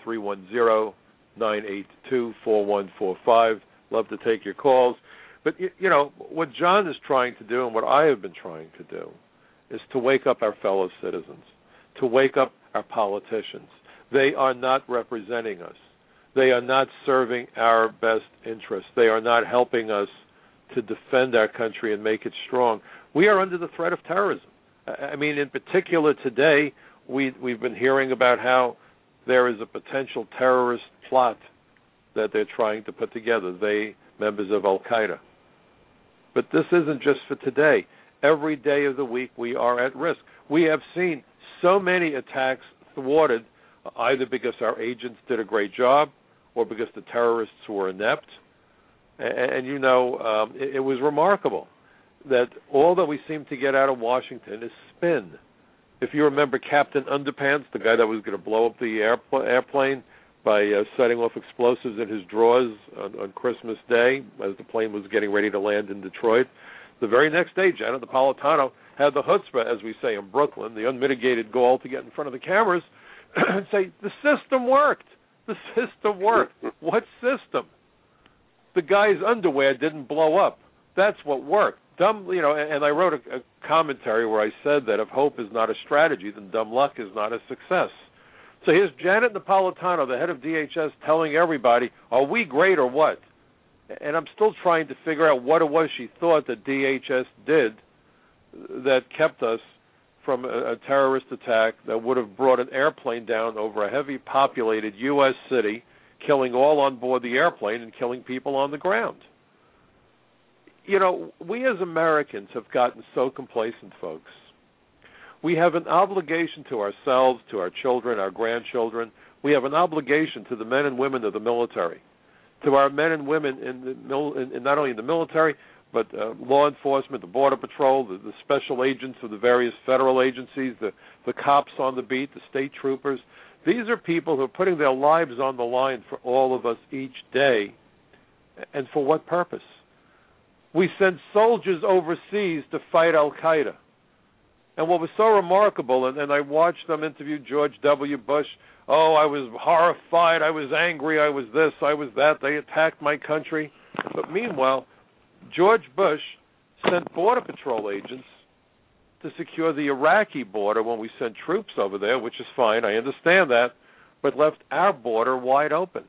310-982-4145. Love to take your calls. But, you know, what John is trying to do and what I have been trying to do is to wake up our fellow citizens, to wake up our politicians. They are not representing us. They are not serving our best interests. They are not helping us to defend our country and make it strong. We are under the threat of terrorism. I mean, in particular today, we've been hearing about how there is a potential terrorist plot that they're trying to put together, they members of Al-Qaeda. But this isn't just for today. Every day of the week we are at risk. We have seen so many attacks thwarted, either because our agents did a great job or because the terrorists were inept. And you know, it was remarkable that all that we seem to get out of Washington is spin. If you remember Captain Underpants, the guy that was going to blow up the airplane by setting off explosives in his drawers on Christmas Day as the plane was getting ready to land in Detroit, the very next day, Janet Napolitano had the chutzpah, as we say in Brooklyn, the unmitigated gall to get in front of the cameras and say, the system worked. The system worked. What system? The guy's underwear didn't blow up. That's what worked. Dumb, you know, and I wrote a commentary where I said that if hope is not a strategy, then dumb luck is not a success. So here's Janet Napolitano, the head of DHS, telling everybody, are we great or what? And I'm still trying to figure out what it was she thought that DHS did that kept us from a terrorist attack that would have brought an airplane down over a heavy populated U.S. city, killing all on board the airplane and killing people on the ground. You know, we as Americans have gotten so complacent, folks. We have an obligation to ourselves, to our children, our grandchildren. We have an obligation to the men and women of the military, to our men and women in not only in the military, but law enforcement, the Border Patrol, the special agents of the various federal agencies, the cops on the beat, the state troopers. These are people who are putting their lives on the line for all of us each day. And for what purpose? We sent soldiers overseas to fight Al-Qaeda. And what was so remarkable, and I watched them interview George W. Bush, oh, I was horrified, I was angry, I was this, I was that, they attacked my country. But meanwhile, George Bush sent Border Patrol agents to secure the Iraqi border when we sent troops over there, which is fine, I understand that, but left our border wide open.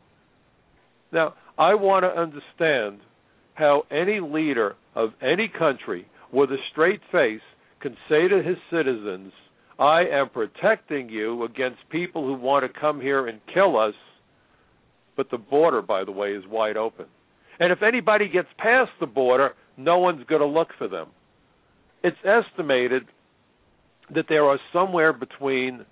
Now, I want to understand how any leader of any country with a straight face can say to his citizens, I am protecting you against people who want to come here and kill us, but the border, by the way, is wide open. And if anybody gets past the border, no one's going to look for them. It's estimated that there are somewhere between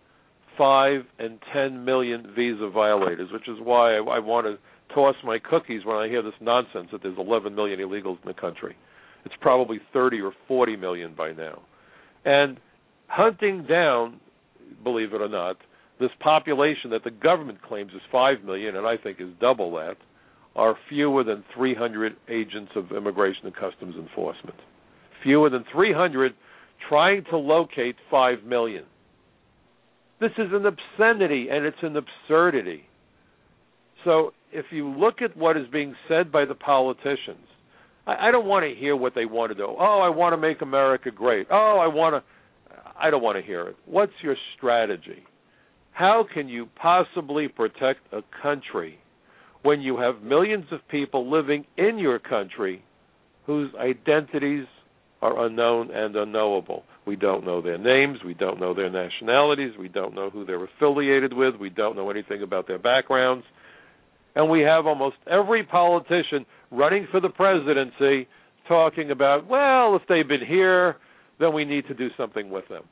5 and 10 million visa violators, which is why I want to toss my cookies when I hear this nonsense that there's 11 million illegals in the country. It's probably 30 or 40 million by now. And hunting down, believe it or not, this population that the government claims is 5 million, and I think is double that, are fewer than 300 agents of Immigration and Customs Enforcement. Fewer than 300 trying to locate 5 million. This is an obscenity, and it's an absurdity. So if you look at what is being said by the politicians, I don't want to hear what they want to do. Oh, I want to make America great. Oh, I don't want to hear it. What's your strategy? How can you possibly protect a country when you have millions of people living in your country whose identities are unknown and unknowable? We don't know their names. We don't know their nationalities. We don't know who they're affiliated with. We don't know anything about their backgrounds. And we have almost every politician running for the presidency talking about, well, if they've been here, then we need to do something with them.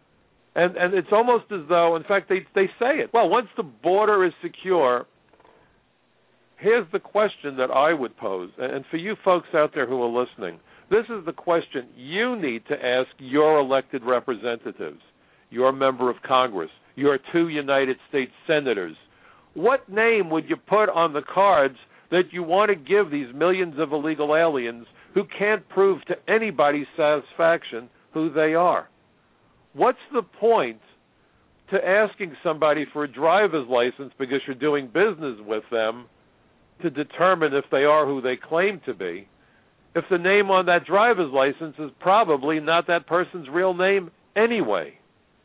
And it's almost as though, in fact, they say it. Well, once the border is secure, here's the question that I would pose. And for you folks out there who are listening, this is the question you need to ask your elected representatives, your member of Congress, your 2 United States senators. What name would you put on the cards that you want to give these millions of illegal aliens who can't prove to anybody's satisfaction who they are? What's the point to asking somebody for a driver's license because you're doing business with them to determine if they are who they claim to be, if the name on that driver's license is probably not that person's real name anyway?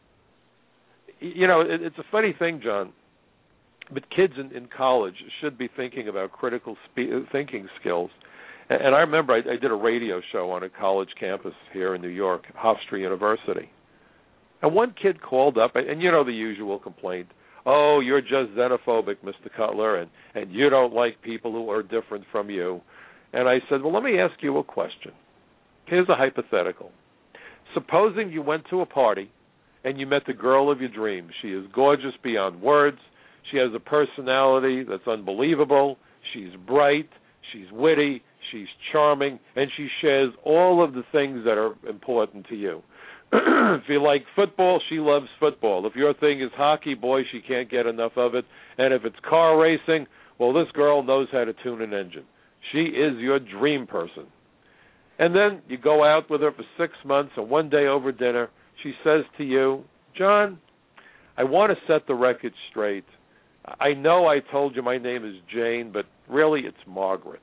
You know, it's a funny thing, John, but kids in college should be thinking about critical thinking skills. And I remember I did a radio show on a college campus here in New York, Hofstra University. And one kid called up, and you know the usual complaint, oh, you're just xenophobic, Mr. Cutler, and you don't like people who are different from you. And I said, well, let me ask you a question. Here's a hypothetical. Supposing you went to a party and you met the girl of your dreams. She is gorgeous beyond words. She has a personality that's unbelievable. She's bright. She's witty. She's charming. And she shares all of the things that are important to you. If you like football, she loves football. If your thing is hockey, boy, she can't get enough of it. And if it's car racing, well, this girl knows how to tune an engine. She is your dream person. And then you go out with her for 6 months, and one day over dinner, she says to you, John, I want to set the record straight. I know I told you my name is Jane, but really it's Margaret.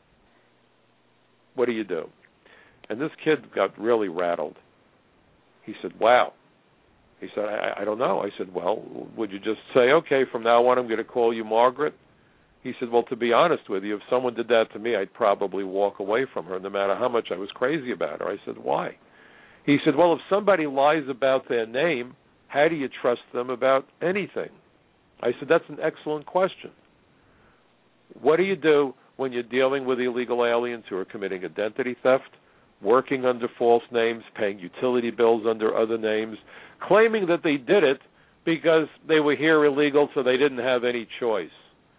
What do you do? And this kid got really rattled. He said, wow. He said, I don't know. I said, well, would you just say, okay, from now on I'm going to call you Margaret? He said, well, to be honest with you, if someone did that to me, I'd probably walk away from her no matter how much I was crazy about her. I said, why? He said, well, if somebody lies about their name, how do you trust them about anything? I said, that's an excellent question. What do you do when you're dealing with illegal aliens who are committing identity theft, working under false names, paying utility bills under other names, claiming that they did it because they were here illegal so they didn't have any choice?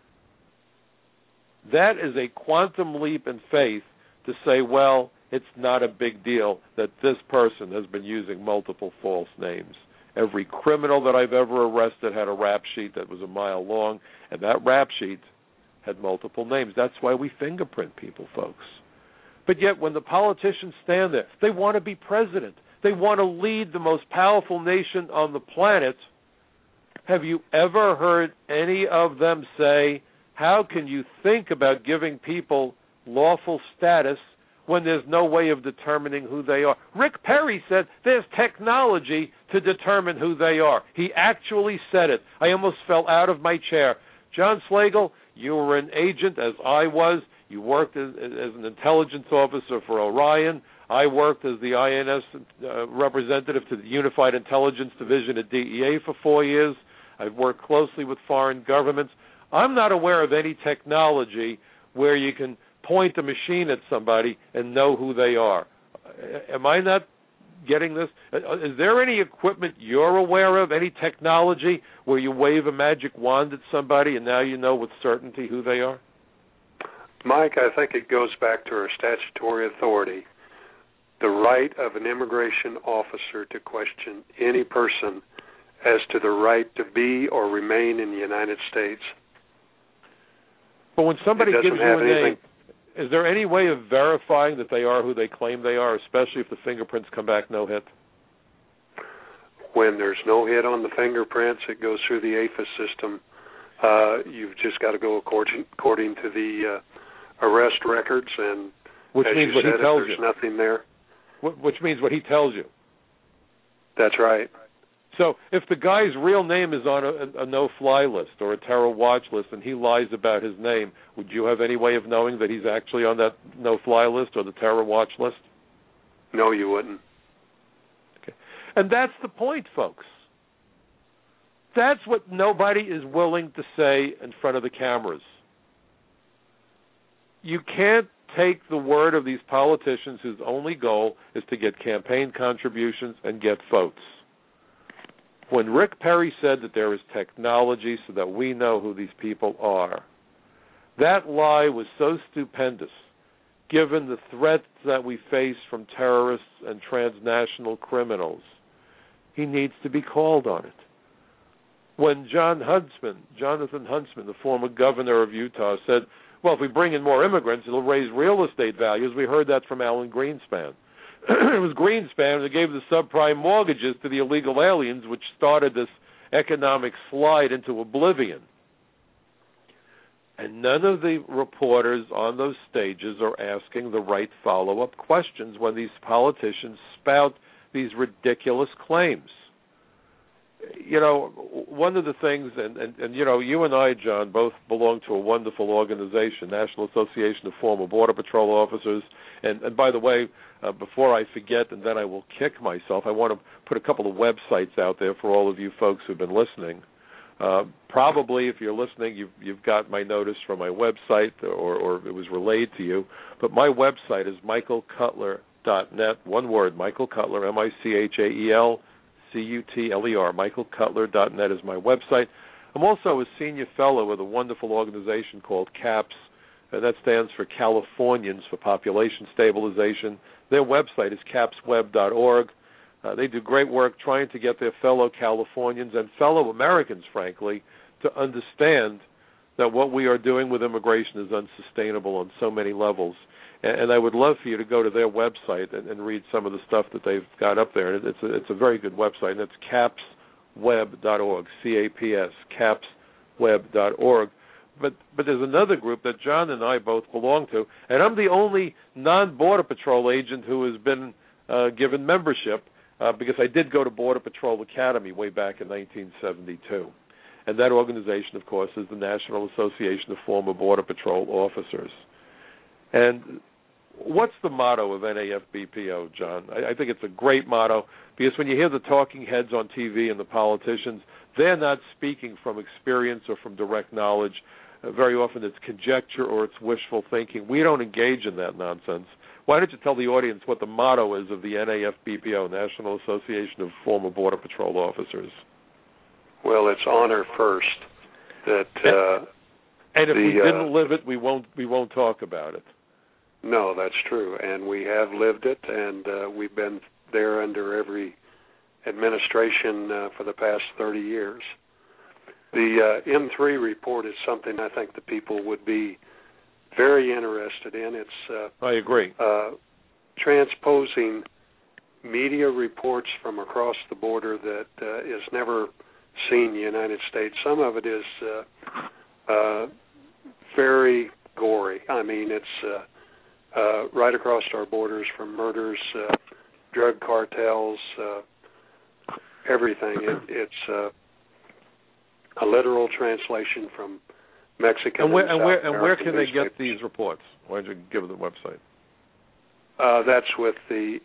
That is a quantum leap in faith to say, well, it's not a big deal that this person has been using multiple false names. Every criminal that I've ever arrested had a rap sheet that was a mile long, and that rap sheet had multiple names. That's why we fingerprint people, folks. But yet when the politicians stand there, they want to be president. They want to lead the most powerful nation on the planet. Have you ever heard any of them say, how can you think about giving people lawful status when there's no way of determining who they are? Rick Perry said there's technology to determine who they are. He actually said it. I almost fell out of my chair. John Slagle, you were an agent, as I was. You worked as an intelligence officer for Orion. I worked as the INS representative to the Unified Intelligence Division at DEA for 4 years. I've worked closely with foreign governments. I'm not aware of any technology where you can point a machine at somebody and know who they are. Am I not getting this? Is there any equipment you're aware of, any technology where you wave a magic wand at somebody and now you know with certainty who they are? Mike, I think it goes back to our statutory authority, the right of an immigration officer to question any person as to the right to be or remain in the United States. But when somebody gives you a name, is there any way of verifying that they are who they claim they are, especially if the fingerprints come back no hit? When there's no hit on the fingerprints, it goes through the AFIS system. You've just got to go according to the arrest records, and which as means you what said, he tells there's you. Nothing there. Which means what he tells you. That's right. So if the guy's real name is on a no-fly list or a terror watch list and he lies about his name, would you have any way of knowing that he's actually on that no-fly list or the terror watch list? No, you wouldn't. Okay. And that's the point, folks. That's what nobody is willing to say in front of the cameras. You can't take the word of these politicians whose only goal is to get campaign contributions and get votes. When Rick Perry said that there is technology so that we know who these people are, that lie was so stupendous, given the threats that we face from terrorists and transnational criminals. He needs to be called on it. When Jonathan Huntsman, the former governor of Utah, said, well, if we bring in more immigrants, it'll raise real estate values, we heard that from Alan Greenspan. It was Greenspan that gave the subprime mortgages to the illegal aliens, which started this economic slide into oblivion. And none of the reporters on those stages are asking the right follow-up questions when these politicians spout these ridiculous claims. You know, one of the things, and you know, you and I, John, both belong to a wonderful organization, National Association of Former Border Patrol Officers. And by the way, before I forget, and then I will kick myself, I want to put a couple of websites out there for all of you folks who've been listening. Probably, if you're listening, you've got my notice from my website, or it was relayed to you. But my website is michaelcutler.net. One word, Michael Cutler, MichaelCutler. michaelcutler.net is my website. I'm also a senior fellow with a wonderful organization called CAPS, and that stands for Californians for Population Stabilization. Their website is capsweb.org. They do great work trying to get their fellow Californians and fellow Americans, frankly, to understand that what we are doing with immigration is unsustainable on so many levels. And I would love for you to go to their website and read some of the stuff that they've got up there. And it's a very good website, and it's capsweb.org, C-A-P-S, capsweb.org. But there's another group that John and I both belong to, and I'm the only non-Border Patrol agent who has been given membership because I did go to Border Patrol Academy way back in 1972. And that organization, of course, is the National Association of Former Border Patrol Officers. And what's the motto of NAFBPO, John? I think it's a great motto because when you hear the talking heads on TV and the politicians, they're not speaking from experience or from direct knowledge. Very often it's conjecture or it's wishful thinking. We don't engage in that nonsense. Why don't you tell the audience what the motto is of the NAFBPO, National Association of Former Border Patrol Officers? Well, it's honor first. And if we didn't live it, we won't talk about it. No, that's true, and we have lived it, and we've been there under every administration for the past 30 years. The M3 report is something I think the people would be very interested in. It's I agree. Transposing media reports from across the border that is never seen in the United States. Some of it is very gory. I mean, it's right across our borders, from murders, drug cartels, everything. It's a literal translation from Mexican and where can they newspapers. get these reports? Why don't you give them the website? That's with the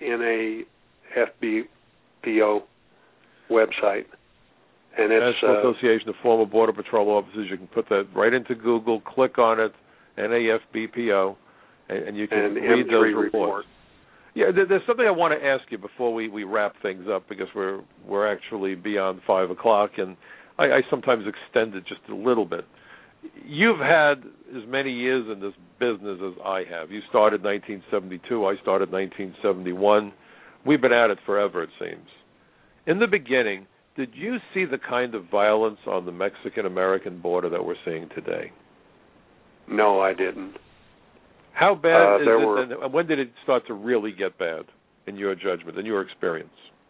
NAFBPO website. And it's National Association of Former Border Patrol Officers. You can put that right into Google, click on it, NAFBPO, and you can read those reports. Yeah, there's something I want to ask you before we wrap things up, because we're actually beyond 5 o'clock, and I sometimes extend it just a little bit. You've had as many years in this business as I have. You started 1972. I started 1971. We've been at it forever, it seems. In the beginning, did you see the kind of violence on the Mexican-American border that we're seeing today? No, I didn't. How bad is it, and when did it start to really get bad, in your judgment, in your experience?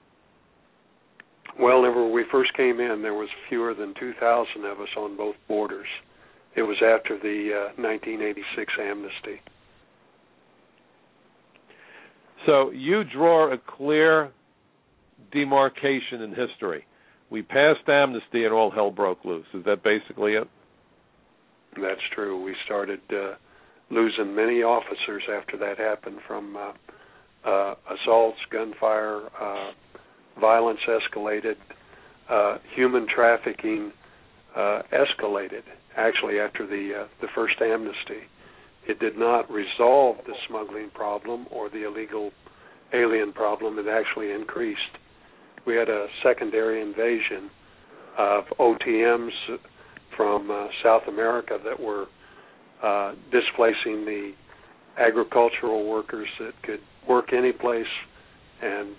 Well, whenever we first came in, there was fewer than 2,000 of us on both borders. It was after the 1986 amnesty. So you draw a clear demarcation in history. We passed amnesty and all hell broke loose. Is that basically it? That's true. We started losing many officers after that happened, from assaults, gunfire, violence escalated, human trafficking escalated. Actually, after the first amnesty, it did not resolve the smuggling problem or the illegal alien problem. It actually increased. We had a secondary invasion of OTMs from South America that were displacing the agricultural workers that could work any place, and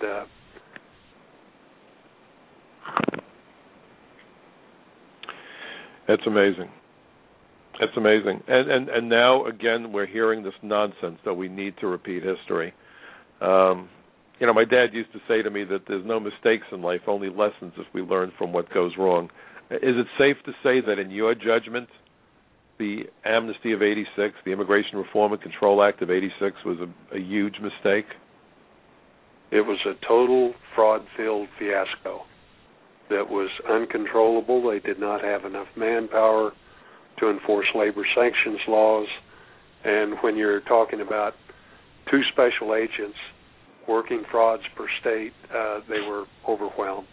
That's amazing. That's amazing. And now, again, we're hearing this nonsense that we need to repeat history. My dad used to say to me that there's no mistakes in life, only lessons if we learn from what goes wrong. Is it safe to say that, in your judgment, the amnesty of 86, the Immigration Reform and Control Act of 86, was a huge mistake? It was a total fraud-filled fiasco that was uncontrollable. They did not have enough manpower to enforce labor sanctions laws. And when you're talking about 2 special agents working frauds per state, they were overwhelmed.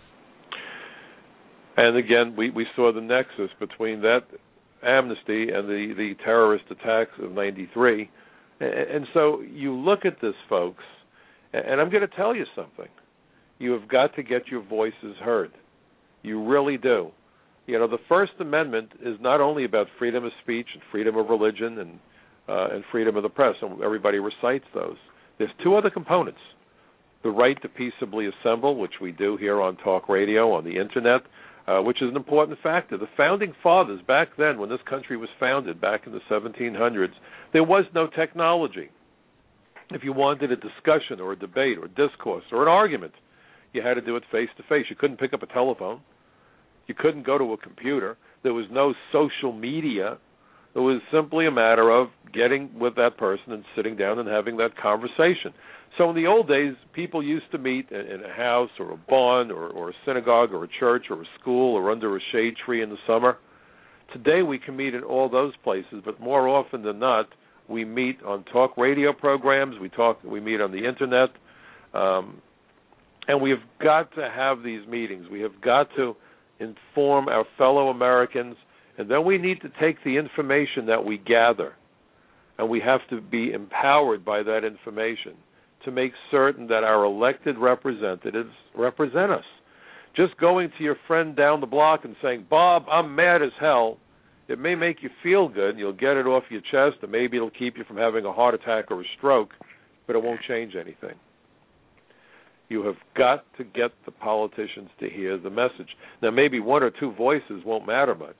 And again, we saw the nexus between that amnesty and the terrorist attacks of 93. And so you look at this, folks, and I'm going to tell you something. You have got to get your voices heard. You really do. The First Amendment is not only about freedom of speech and freedom of religion and freedom of the press, and everybody recites those. There's 2 other components. The right to peaceably assemble, which we do here on talk radio, on the Internet, which is an important factor. The Founding Fathers, back then, when this country was founded, back in the 1700s, there was no technology. If you wanted a discussion or a debate or discourse or an argument, you had to do it face-to-face. You couldn't pick up a telephone. You couldn't go to a computer. There was no social media. It was simply a matter of getting with that person and sitting down and having that conversation. So in the old days, people used to meet in a house or a barn or a synagogue or a church or a school or under a shade tree in the summer. Today we can meet in all those places, but more often than not, we meet on talk radio programs. We meet on the Internet, and we have got to have these meetings. We have got to inform our fellow Americans, and then we need to take the information that we gather, and we have to be empowered by that information to make certain that our elected representatives represent us. Just going to your friend down the block and saying, "Bob, I'm mad as hell," it may make you feel good, and you'll get it off your chest, and maybe it'll keep you from having a heart attack or a stroke, but it won't change anything. You have got to get the politicians to hear the message. Now, maybe 1 or 2 voices won't matter much,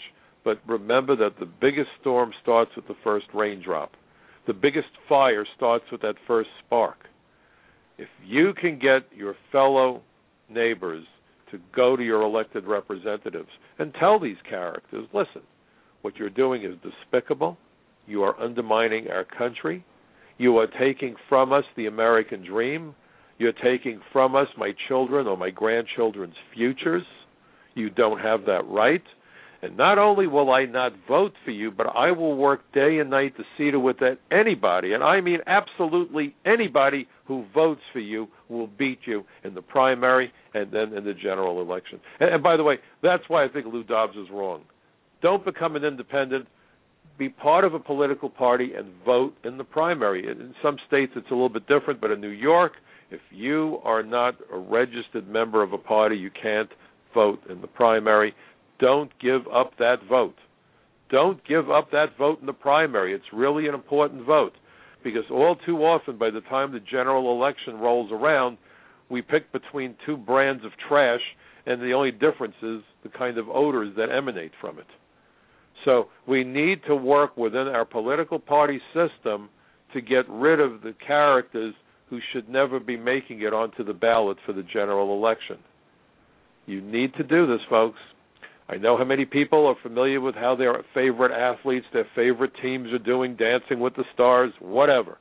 But remember that the biggest storm starts with the first raindrop. The biggest fire starts with that first spark. If you can get your fellow neighbors to go to your elected representatives and tell these characters, listen, what you're doing is despicable. You are undermining our country. You are taking from us the American dream. You're taking from us my children or my grandchildren's futures. You don't have that right. And not only will I not vote for you, but I will work day and night to see to it that anybody, and I mean absolutely anybody who votes for you, will beat you in the primary and then in the general election. And by the way, that's why I think Lou Dobbs is wrong. Don't become an independent. Be part of a political party and vote in the primary. In some states it's a little bit different, but in New York, if you are not a registered member of a party, you can't vote in the primary. Don't give up that vote. Don't give up that vote in the primary. It's really an important vote because all too often by the time the general election rolls around, we pick between two brands of trash, and the only difference is the kind of odors that emanate from it. So we need to work within our political party system to get rid of the characters who should never be making it onto the ballot for the general election. You need to do this, folks. I know how many people are familiar with how their favorite athletes, their favorite teams are doing, Dancing with the Stars, whatever.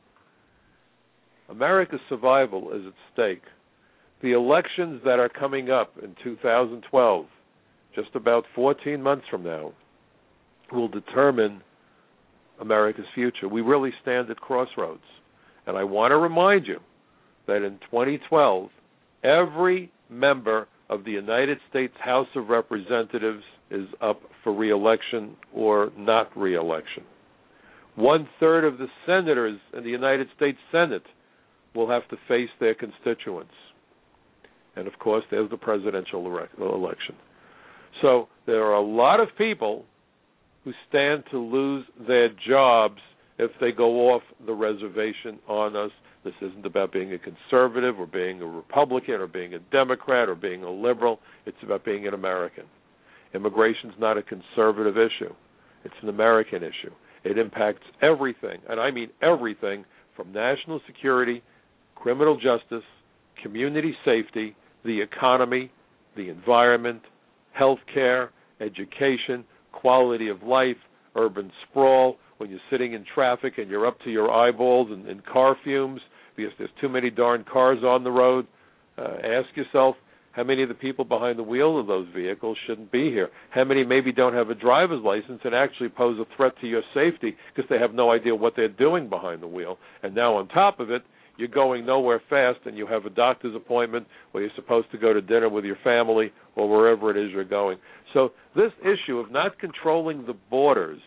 America's survival is at stake. The elections that are coming up in 2012, just about 14 months from now, will determine America's future. We really stand at crossroads. And I want to remind you that in 2012, every member of the United States House of Representatives is up for re-election or not re-election. 1/3 of the senators in the United States Senate will have to face their constituents. And, of course, there's the presidential election. So there are a lot of people who stand to lose their jobs if they go off the reservation on us. This isn't about being a conservative or being a Republican or being a Democrat or being a liberal. It's about being an American. Immigration's not a conservative issue. It's an American issue. It impacts everything, and I mean everything, from national security, criminal justice, community safety, the economy, the environment, health care, education, quality of life, urban sprawl, when you're sitting in traffic and you're up to your eyeballs in car fumes because there's too many darn cars on the road. Ask yourself how many of the people behind the wheel of those vehicles shouldn't be here. How many maybe don't have a driver's license and actually pose a threat to your safety because they have no idea what they're doing behind the wheel. And now on top of it, you're going nowhere fast and you have a doctor's appointment where you're supposed to go to dinner with your family or wherever it is you're going. So this issue of not controlling the borders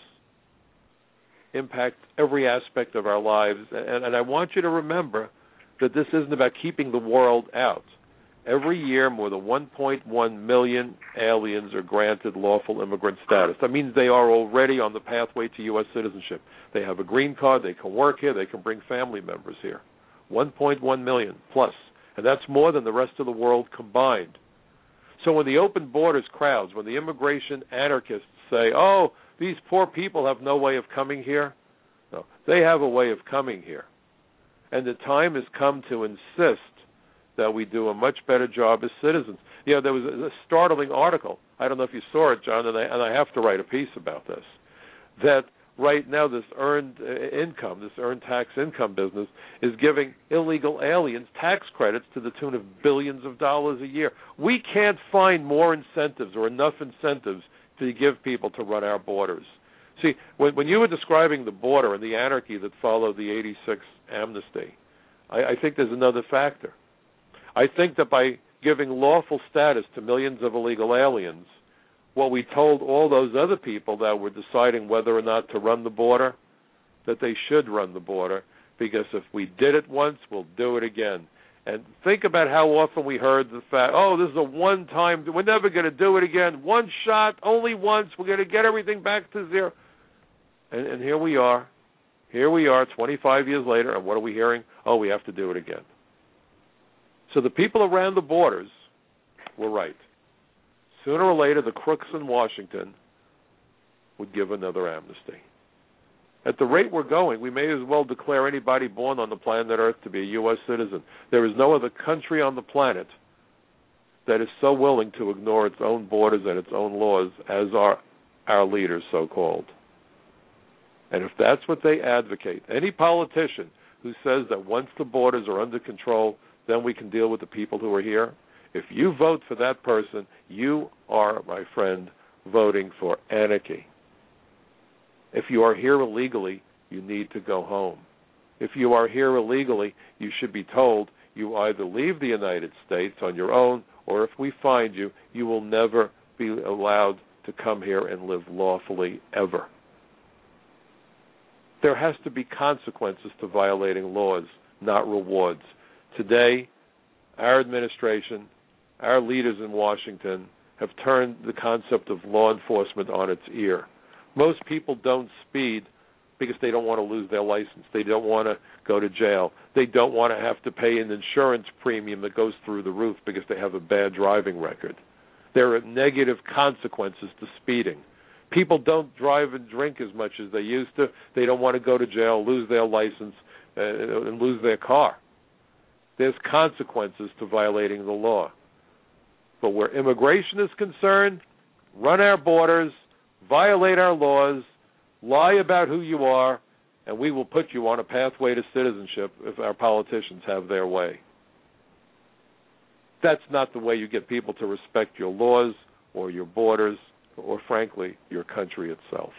impacts every aspect of our lives. And I want you to remember that this isn't about keeping the world out. Every year, more than 1.1 million aliens are granted lawful immigrant status. That means they are already on the pathway to U.S. citizenship. They have a green card, they can work here, they can bring family members here. 1.1 million plus. And that's more than the rest of the world combined. So when the open borders crowds, when the immigration anarchists say, oh, these poor people have no way of coming here, no, they have a way of coming here. And the time has come to insist that we do a much better job as citizens. You know, there was a startling article. I don't know if you saw it, John, and I have to write a piece about this, that right now this earned income, this earned tax income business is giving illegal aliens tax credits to the tune of billions of dollars a year. We can't find more incentives or enough incentives to give people to run our borders. See, when you were describing the border and the anarchy that followed the 86 amnesty, I think there's another factor. I think that by giving lawful status to millions of illegal aliens, what we told all those other people that were deciding whether or not to run the border, that they should run the border, because if we did it once, we'll do it again. And think about how often we heard the fact, oh, this is a one-time, we're never going to do it again, one shot, only once, we're going to get everything back to zero. And here we are 25 years later, and what are we hearing? Oh, we have to do it again. So the people around the borders were right. Sooner or later, the crooks in Washington would give another amnesty. At the rate we're going, we may as well declare anybody born on the planet Earth to be a U.S. citizen. There is no other country on the planet that is so willing to ignore its own borders and its own laws as are our leaders, so-called. And if that's what they advocate, any politician who says that once the borders are under control, then we can deal with the people who are here, if you vote for that person, you are, my friend, voting for anarchy. If you are here illegally, you need to go home. If you are here illegally, you should be told you either leave the United States on your own, or if we find you, you will never be allowed to come here and live lawfully ever. There has to be consequences to violating laws, not rewards. Today, our administration, our leaders in Washington have turned the concept of law enforcement on its ear. Most people don't speed because they don't want to lose their license. They don't want to go to jail. They don't want to have to pay an insurance premium that goes through the roof because they have a bad driving record. There are negative consequences to speeding. People don't drive and drink as much as they used to. They don't want to go to jail, lose their license, and lose their car. There's consequences to violating the law. But where immigration is concerned, run our borders, violate our laws, lie about who you are, and we will put you on a pathway to citizenship if our politicians have their way. That's not the way you get people to respect your laws or your borders or, frankly, your country itself.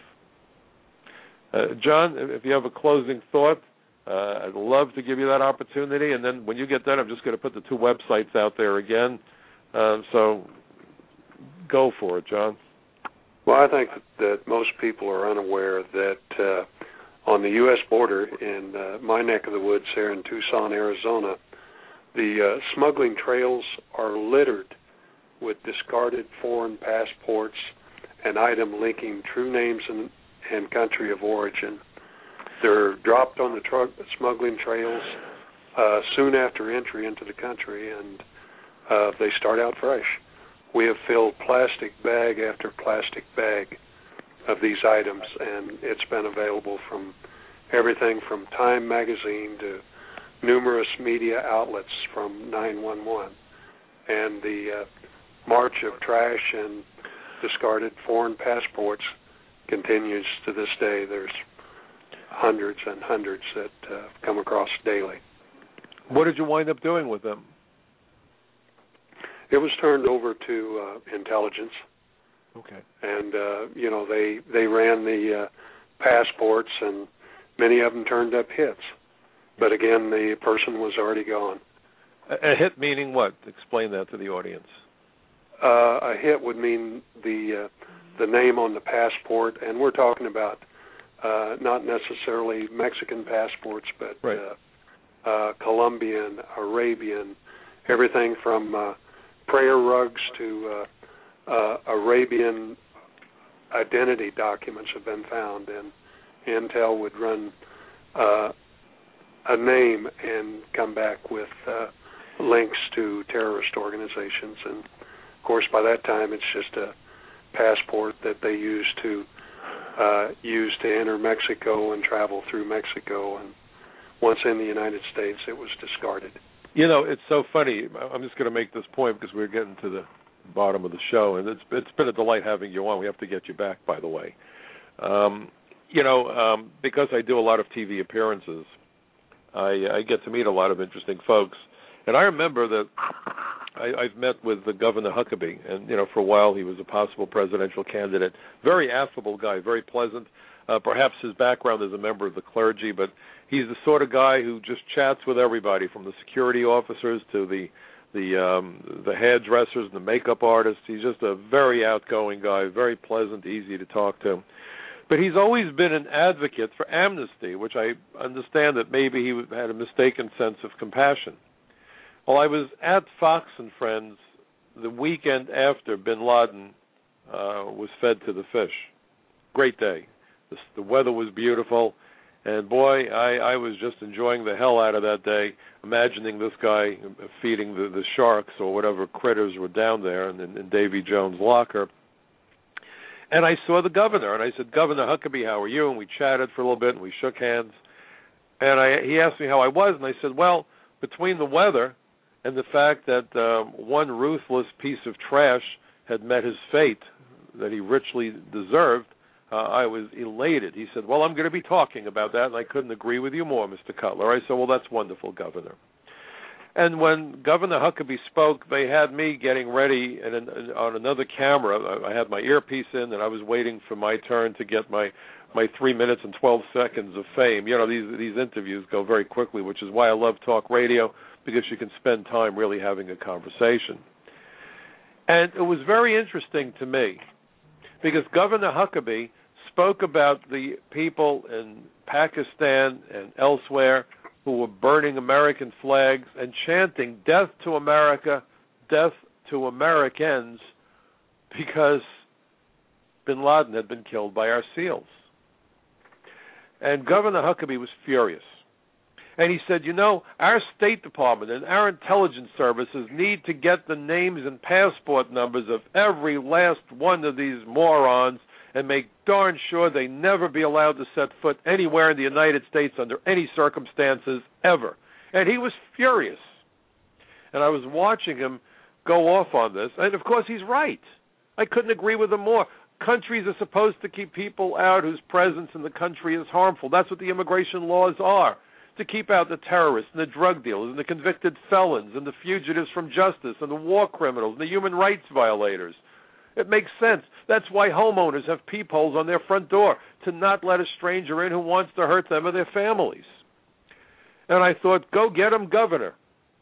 John, if you have a closing thought, I'd love to give you that opportunity. And then when you get done, I'm just going to put the two websites out there again. So go for it, John. Well, I think that most people are unaware that on the U.S. border in my neck of the woods here in Tucson, Arizona, the smuggling trails are littered with discarded foreign passports and items linking true names and country of origin. They're dropped on the smuggling trails soon after entry into the country, and they start out fresh. We have filled plastic bag after plastic bag of these items, and it's been available from everything from Time magazine to numerous media outlets from 911. And the march of trash and discarded foreign passports continues to this day. There's hundreds and hundreds that come across daily. What did you wind up doing with them? It was turned over to intelligence. Okay. And, they ran the passports, and many of them turned up hits. But again, the person was already gone. A hit meaning what? Explain that to the audience. A hit would mean the name on the passport, and we're talking about not necessarily Mexican passports, but right. Colombian, Arabian, everything from prayer rugs to Arabian identity documents have been found, and Intel would run a name and come back with links to terrorist organizations. And, of course, by that time it's just a passport that they use to enter Mexico and travel through Mexico. And once in the United States, it was discarded. You know, it's so funny. I'm just going to make this point because we're getting to the bottom of the show, and it's been a delight having you on. We have to get you back, by the way. Because I do a lot of TV appearances, I get to meet a lot of interesting folks. And I remember that I've met with the Governor Huckabee, and, for a while he was a possible presidential candidate. Very affable guy, very pleasant. Perhaps his background is a member of the clergy, but he's the sort of guy who just chats with everybody, from the security officers to the hairdressers and the makeup artists. He's just a very outgoing guy, very pleasant, easy to talk to. But he's always been an advocate for amnesty, which I understand that maybe he had a mistaken sense of compassion. Well, I was at Fox and Friends the weekend after bin Laden was fed to the fish. Great day. The weather was beautiful, and boy, I was just enjoying the hell out of that day, imagining this guy feeding the sharks or whatever critters were down there in Davy Jones' locker. And I saw the governor, and I said, Governor Huckabee, how are you? And we chatted for a little bit, and we shook hands. And he asked me how I was, and I said, well, between the weather and the fact that one ruthless piece of trash had met his fate that he richly deserved, I was elated. He said, well, I'm going to be talking about that, and I couldn't agree with you more, Mr. Cutler. I said, well, that's wonderful, Governor. And when Governor Huckabee spoke, they had me getting ready on another camera. I had my earpiece in, and I was waiting for my turn to get my 3 minutes and 12 seconds of fame. You know, these interviews go very quickly, which is why I love talk radio, because you can spend time really having a conversation. And it was very interesting to me, because Governor Huckabee spoke about the people in Pakistan and elsewhere who were burning American flags and chanting death to America, death to Americans, because bin Laden had been killed by our SEALs. And Governor Huckabee was furious. And he said, you know, our State Department and our intelligence services need to get the names and passport numbers of every last one of these morons and make darn sure they never be allowed to set foot anywhere in the United States under any circumstances ever. And he was furious. And I was watching him go off on this. And, of course, he's right. I couldn't agree with him more. Countries are supposed to keep people out whose presence in the country is harmful. That's what the immigration laws are, to keep out the terrorists and the drug dealers and the convicted felons and the fugitives from justice and the war criminals and the human rights violators. It makes sense. That's why homeowners have peepholes on their front door, to not let a stranger in who wants to hurt them or their families. And I thought, go get him, Governor.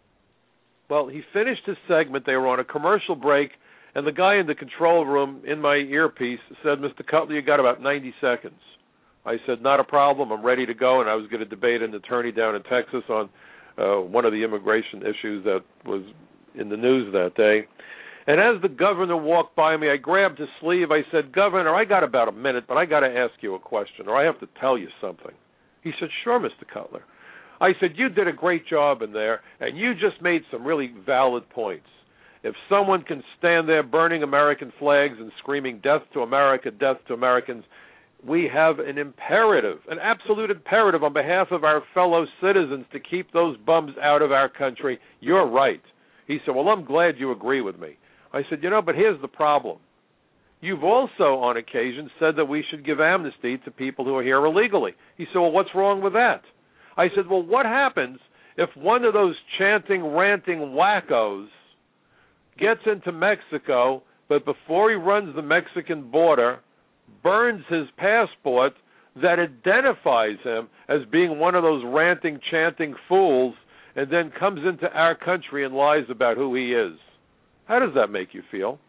Well, he finished his segment. They were on a commercial break, and the guy in the control room in my earpiece said, Mr. Cutler, you got about 90 seconds. I said, not a problem. I'm ready to go, and I was going to debate an attorney down in Texas on one of the immigration issues that was in the news that day. And as the governor walked by me, I grabbed his sleeve. I said, Governor, I got about a minute, but I got to ask you a question, or I have to tell you something. He said, sure, Mr. Cutler. I said, you did a great job in there, and you just made some really valid points. If someone can stand there burning American flags and screaming death to America, death to Americans, we have an imperative, an absolute imperative on behalf of our fellow citizens to keep those bums out of our country. You're right. He said, well, I'm glad you agree with me. I said, you know, but here's the problem. You've also, on occasion, said that we should give amnesty to people who are here illegally. He said, well, what's wrong with that? I said, well, what happens if one of those chanting, ranting wackos gets into Mexico, but before he runs the Mexican border, burns his passport that identifies him as being one of those ranting, chanting fools, and then comes into our country and lies about who he is? How does that make you feel?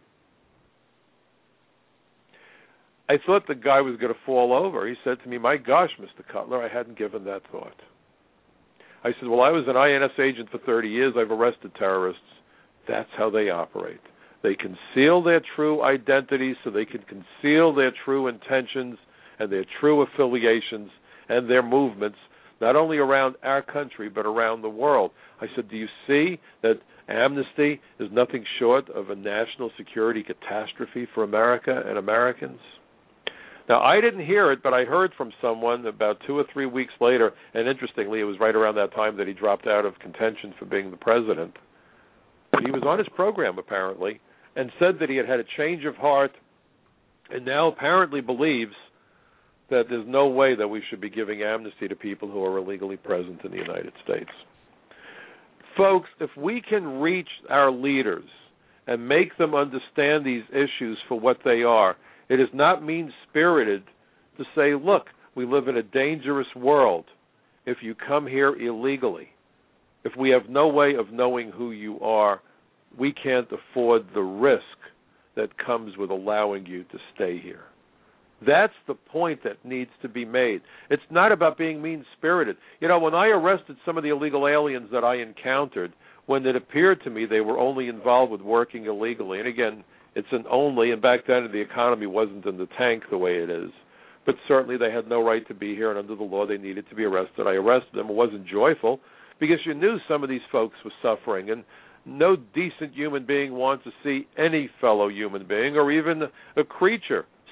I thought the guy was going to fall over. He said to me, my gosh, Mr. Cutler, I hadn't given that thought. I said, well, I was an INS agent for 30 years. I've arrested terrorists. That's how they operate. They conceal their true identities so they can conceal their true intentions and their true affiliations and their movements, not only around our country but around the world. I said, do you see that amnesty is nothing short of a national security catastrophe for America and Americans? Now, I didn't hear it, but I heard from someone about 2 or 3 weeks later, and interestingly, it was right around that time that he dropped out of contention for being the president. But he was on his program, apparently, and said that he had had a change of heart and now apparently believes that there's no way that we should be giving amnesty to people who are illegally present in the United States. Folks, if we can reach our leaders and make them understand these issues for what they are, it is not mean-spirited to say, look, we live in a dangerous world if you come here illegally. If we have no way of knowing who you are, we can't afford the risk that comes with allowing you to stay here. That's the point that needs to be made. It's not about being mean-spirited. You know, when I arrested some of the illegal aliens that I encountered, when it appeared to me they were only involved with working illegally, and again, it's an only, and back then the economy wasn't in the tank the way it is, but certainly they had no right to be here, and under the law they needed to be arrested. I arrested them. It wasn't joyful because you knew some of these folks were suffering, and no decent human being wants to see any fellow human being or even a creature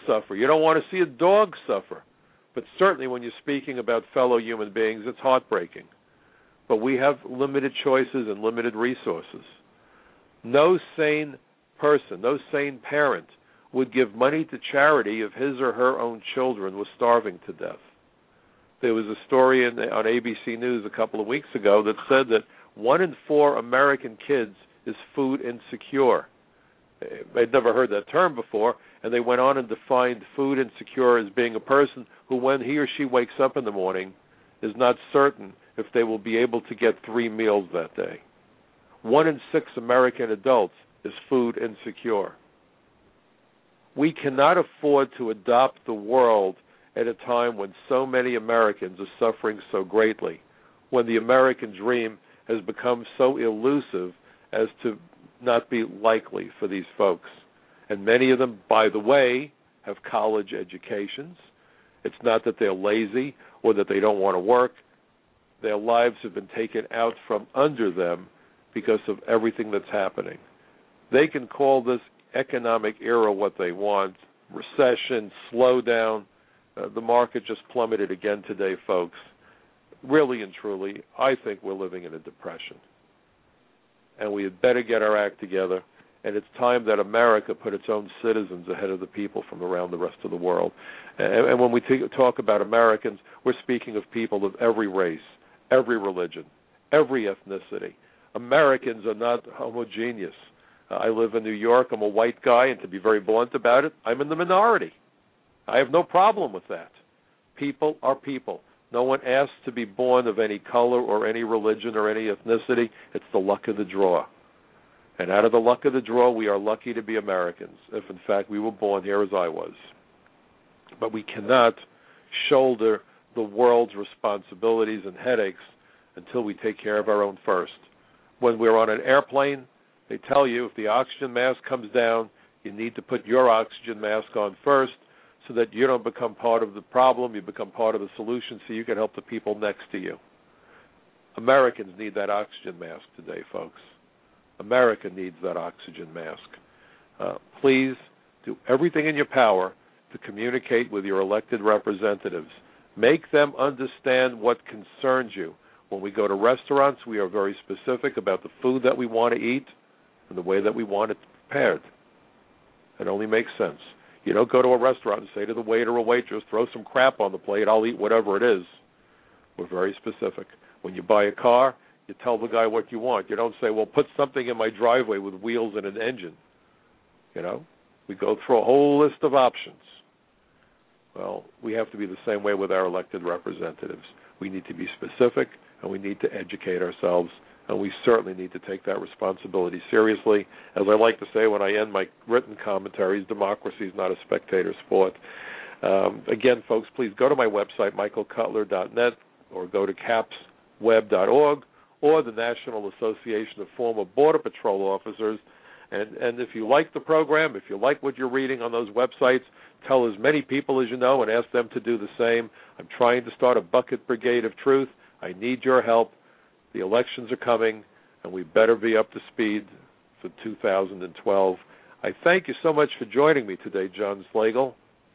suffer. You don't want to see a dog suffer. But certainly when you're speaking about fellow human beings, it's heartbreaking. But we have limited choices and limited resources. No sane person, no sane parent would give money to charity if his or her own children were starving to death. There was a story on ABC News a couple of weeks ago that said that 1 in 4 American kids is food insecure. They'd never heard that term before, and they went on and defined food insecure as being a person who, when he or she wakes up in the morning, is not certain if they will be able to get 3 meals that day. 1 in 6 American adults is food insecure. We cannot afford to adopt the world at a time when so many Americans are suffering so greatly, when the American dream has become so elusive as to not be likely for these folks. And many of them, by the way, have college educations. It's not that they're lazy or that they don't want to work. Their lives have been taken out from under them because of everything that's happening. They can call this economic era what they want, recession, slowdown. The market just plummeted again today, folks. Really and truly, I think we're living in a depression. And we had better get our act together. And it's time that America put its own citizens ahead of the people from around the rest of the world. And when we talk about Americans, we're speaking of people of every race, every religion, every ethnicity. Americans are not homogeneous. I live in New York. I'm a white guy, and to be very blunt about it, I'm in the minority. I have no problem with that. People are people. No one asks to be born of any color or any religion or any ethnicity. It's the luck of the draw. And out of the luck of the draw, we are lucky to be Americans, if in fact we were born here as I was. But we cannot shoulder the world's responsibilities and headaches until we take care of our own first. When we're on an airplane, they tell you if the oxygen mask comes down, you need to put your oxygen mask on first so that you don't become part of the problem, you become part of the solution so you can help the people next to you. Americans need that oxygen mask today, folks. America needs that oxygen mask. Please do everything in your power to communicate with your elected representatives. Make them understand what concerns you. When we go to restaurants, we are very specific about the food that we want to eat and the way that we want it prepared. It only makes sense. You don't go to a restaurant and say to the waiter or waitress, throw some crap on the plate, I'll eat whatever it is. We're very specific. When you buy a car, you tell the guy what you want. You don't say, well, put something in my driveway with wheels and an engine. You know, we go through a whole list of options. Well, we have to be the same way with our elected representatives. We need to be specific, and we need to educate ourselves, and we certainly need to take that responsibility seriously. As I like to say when I end my written commentaries, democracy is not a spectator sport. Again, folks, please go to my website, michaelcutler.net, or go to capsweb.org, or the National Association of Former Border Patrol Officers. And if you like the program, if you like what you're reading on those websites, tell as many people as you know and ask them to do the same. I'm trying to start a bucket brigade of truth. I need your help. The elections are coming, and we better be up to speed for 2012. I thank you so much for joining me today, John Slagle.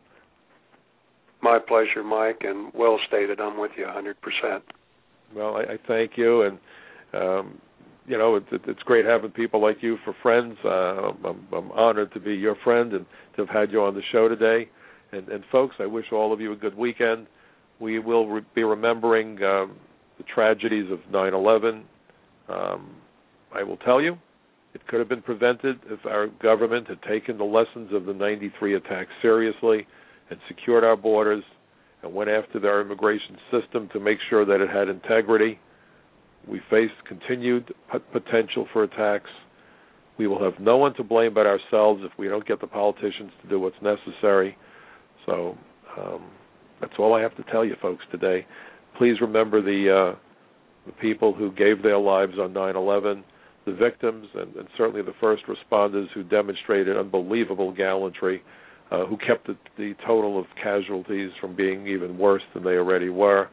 My pleasure, Mike, and well stated. I'm with you 100%. Well, I thank you, and you know, it's great having people like you for friends. I'm honored to be your friend and to have had you on the show today. And folks, I wish all of you a good weekend. We will be remembering the tragedies of 9/11. I will tell you, it could have been prevented if our government had taken the lessons of the 93 attacks seriously and secured our borders and went after our immigration system to make sure that it had integrity. We face continued potential for attacks. We will have no one to blame but ourselves if we don't get the politicians to do what's necessary. So that's all I have to tell you, folks, today. Please remember the people who gave their lives on 9/11, the victims, and certainly the first responders who demonstrated unbelievable gallantry, who kept the total of casualties from being even worse than they already were.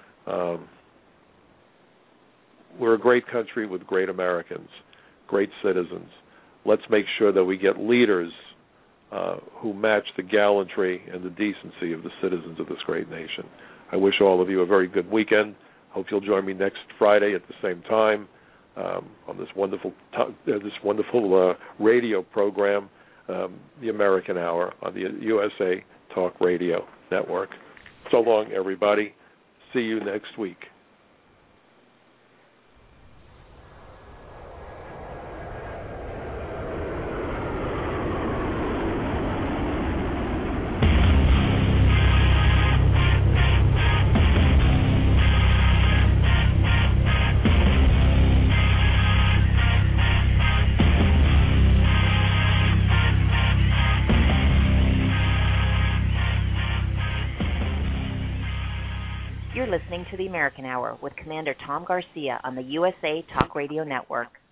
We're a great country with great Americans, great citizens. Let's make sure that we get leaders who match the gallantry and the decency of the citizens of this great nation. I wish all of you a very good weekend. Hope you'll join me next Friday at the same time on this wonderful radio program, The American Hour, on the USA Talk Radio Network. So long, everybody. See you next week. You're listening to The American Hour with Commander Tom Garcia on the USA Talk Radio Network.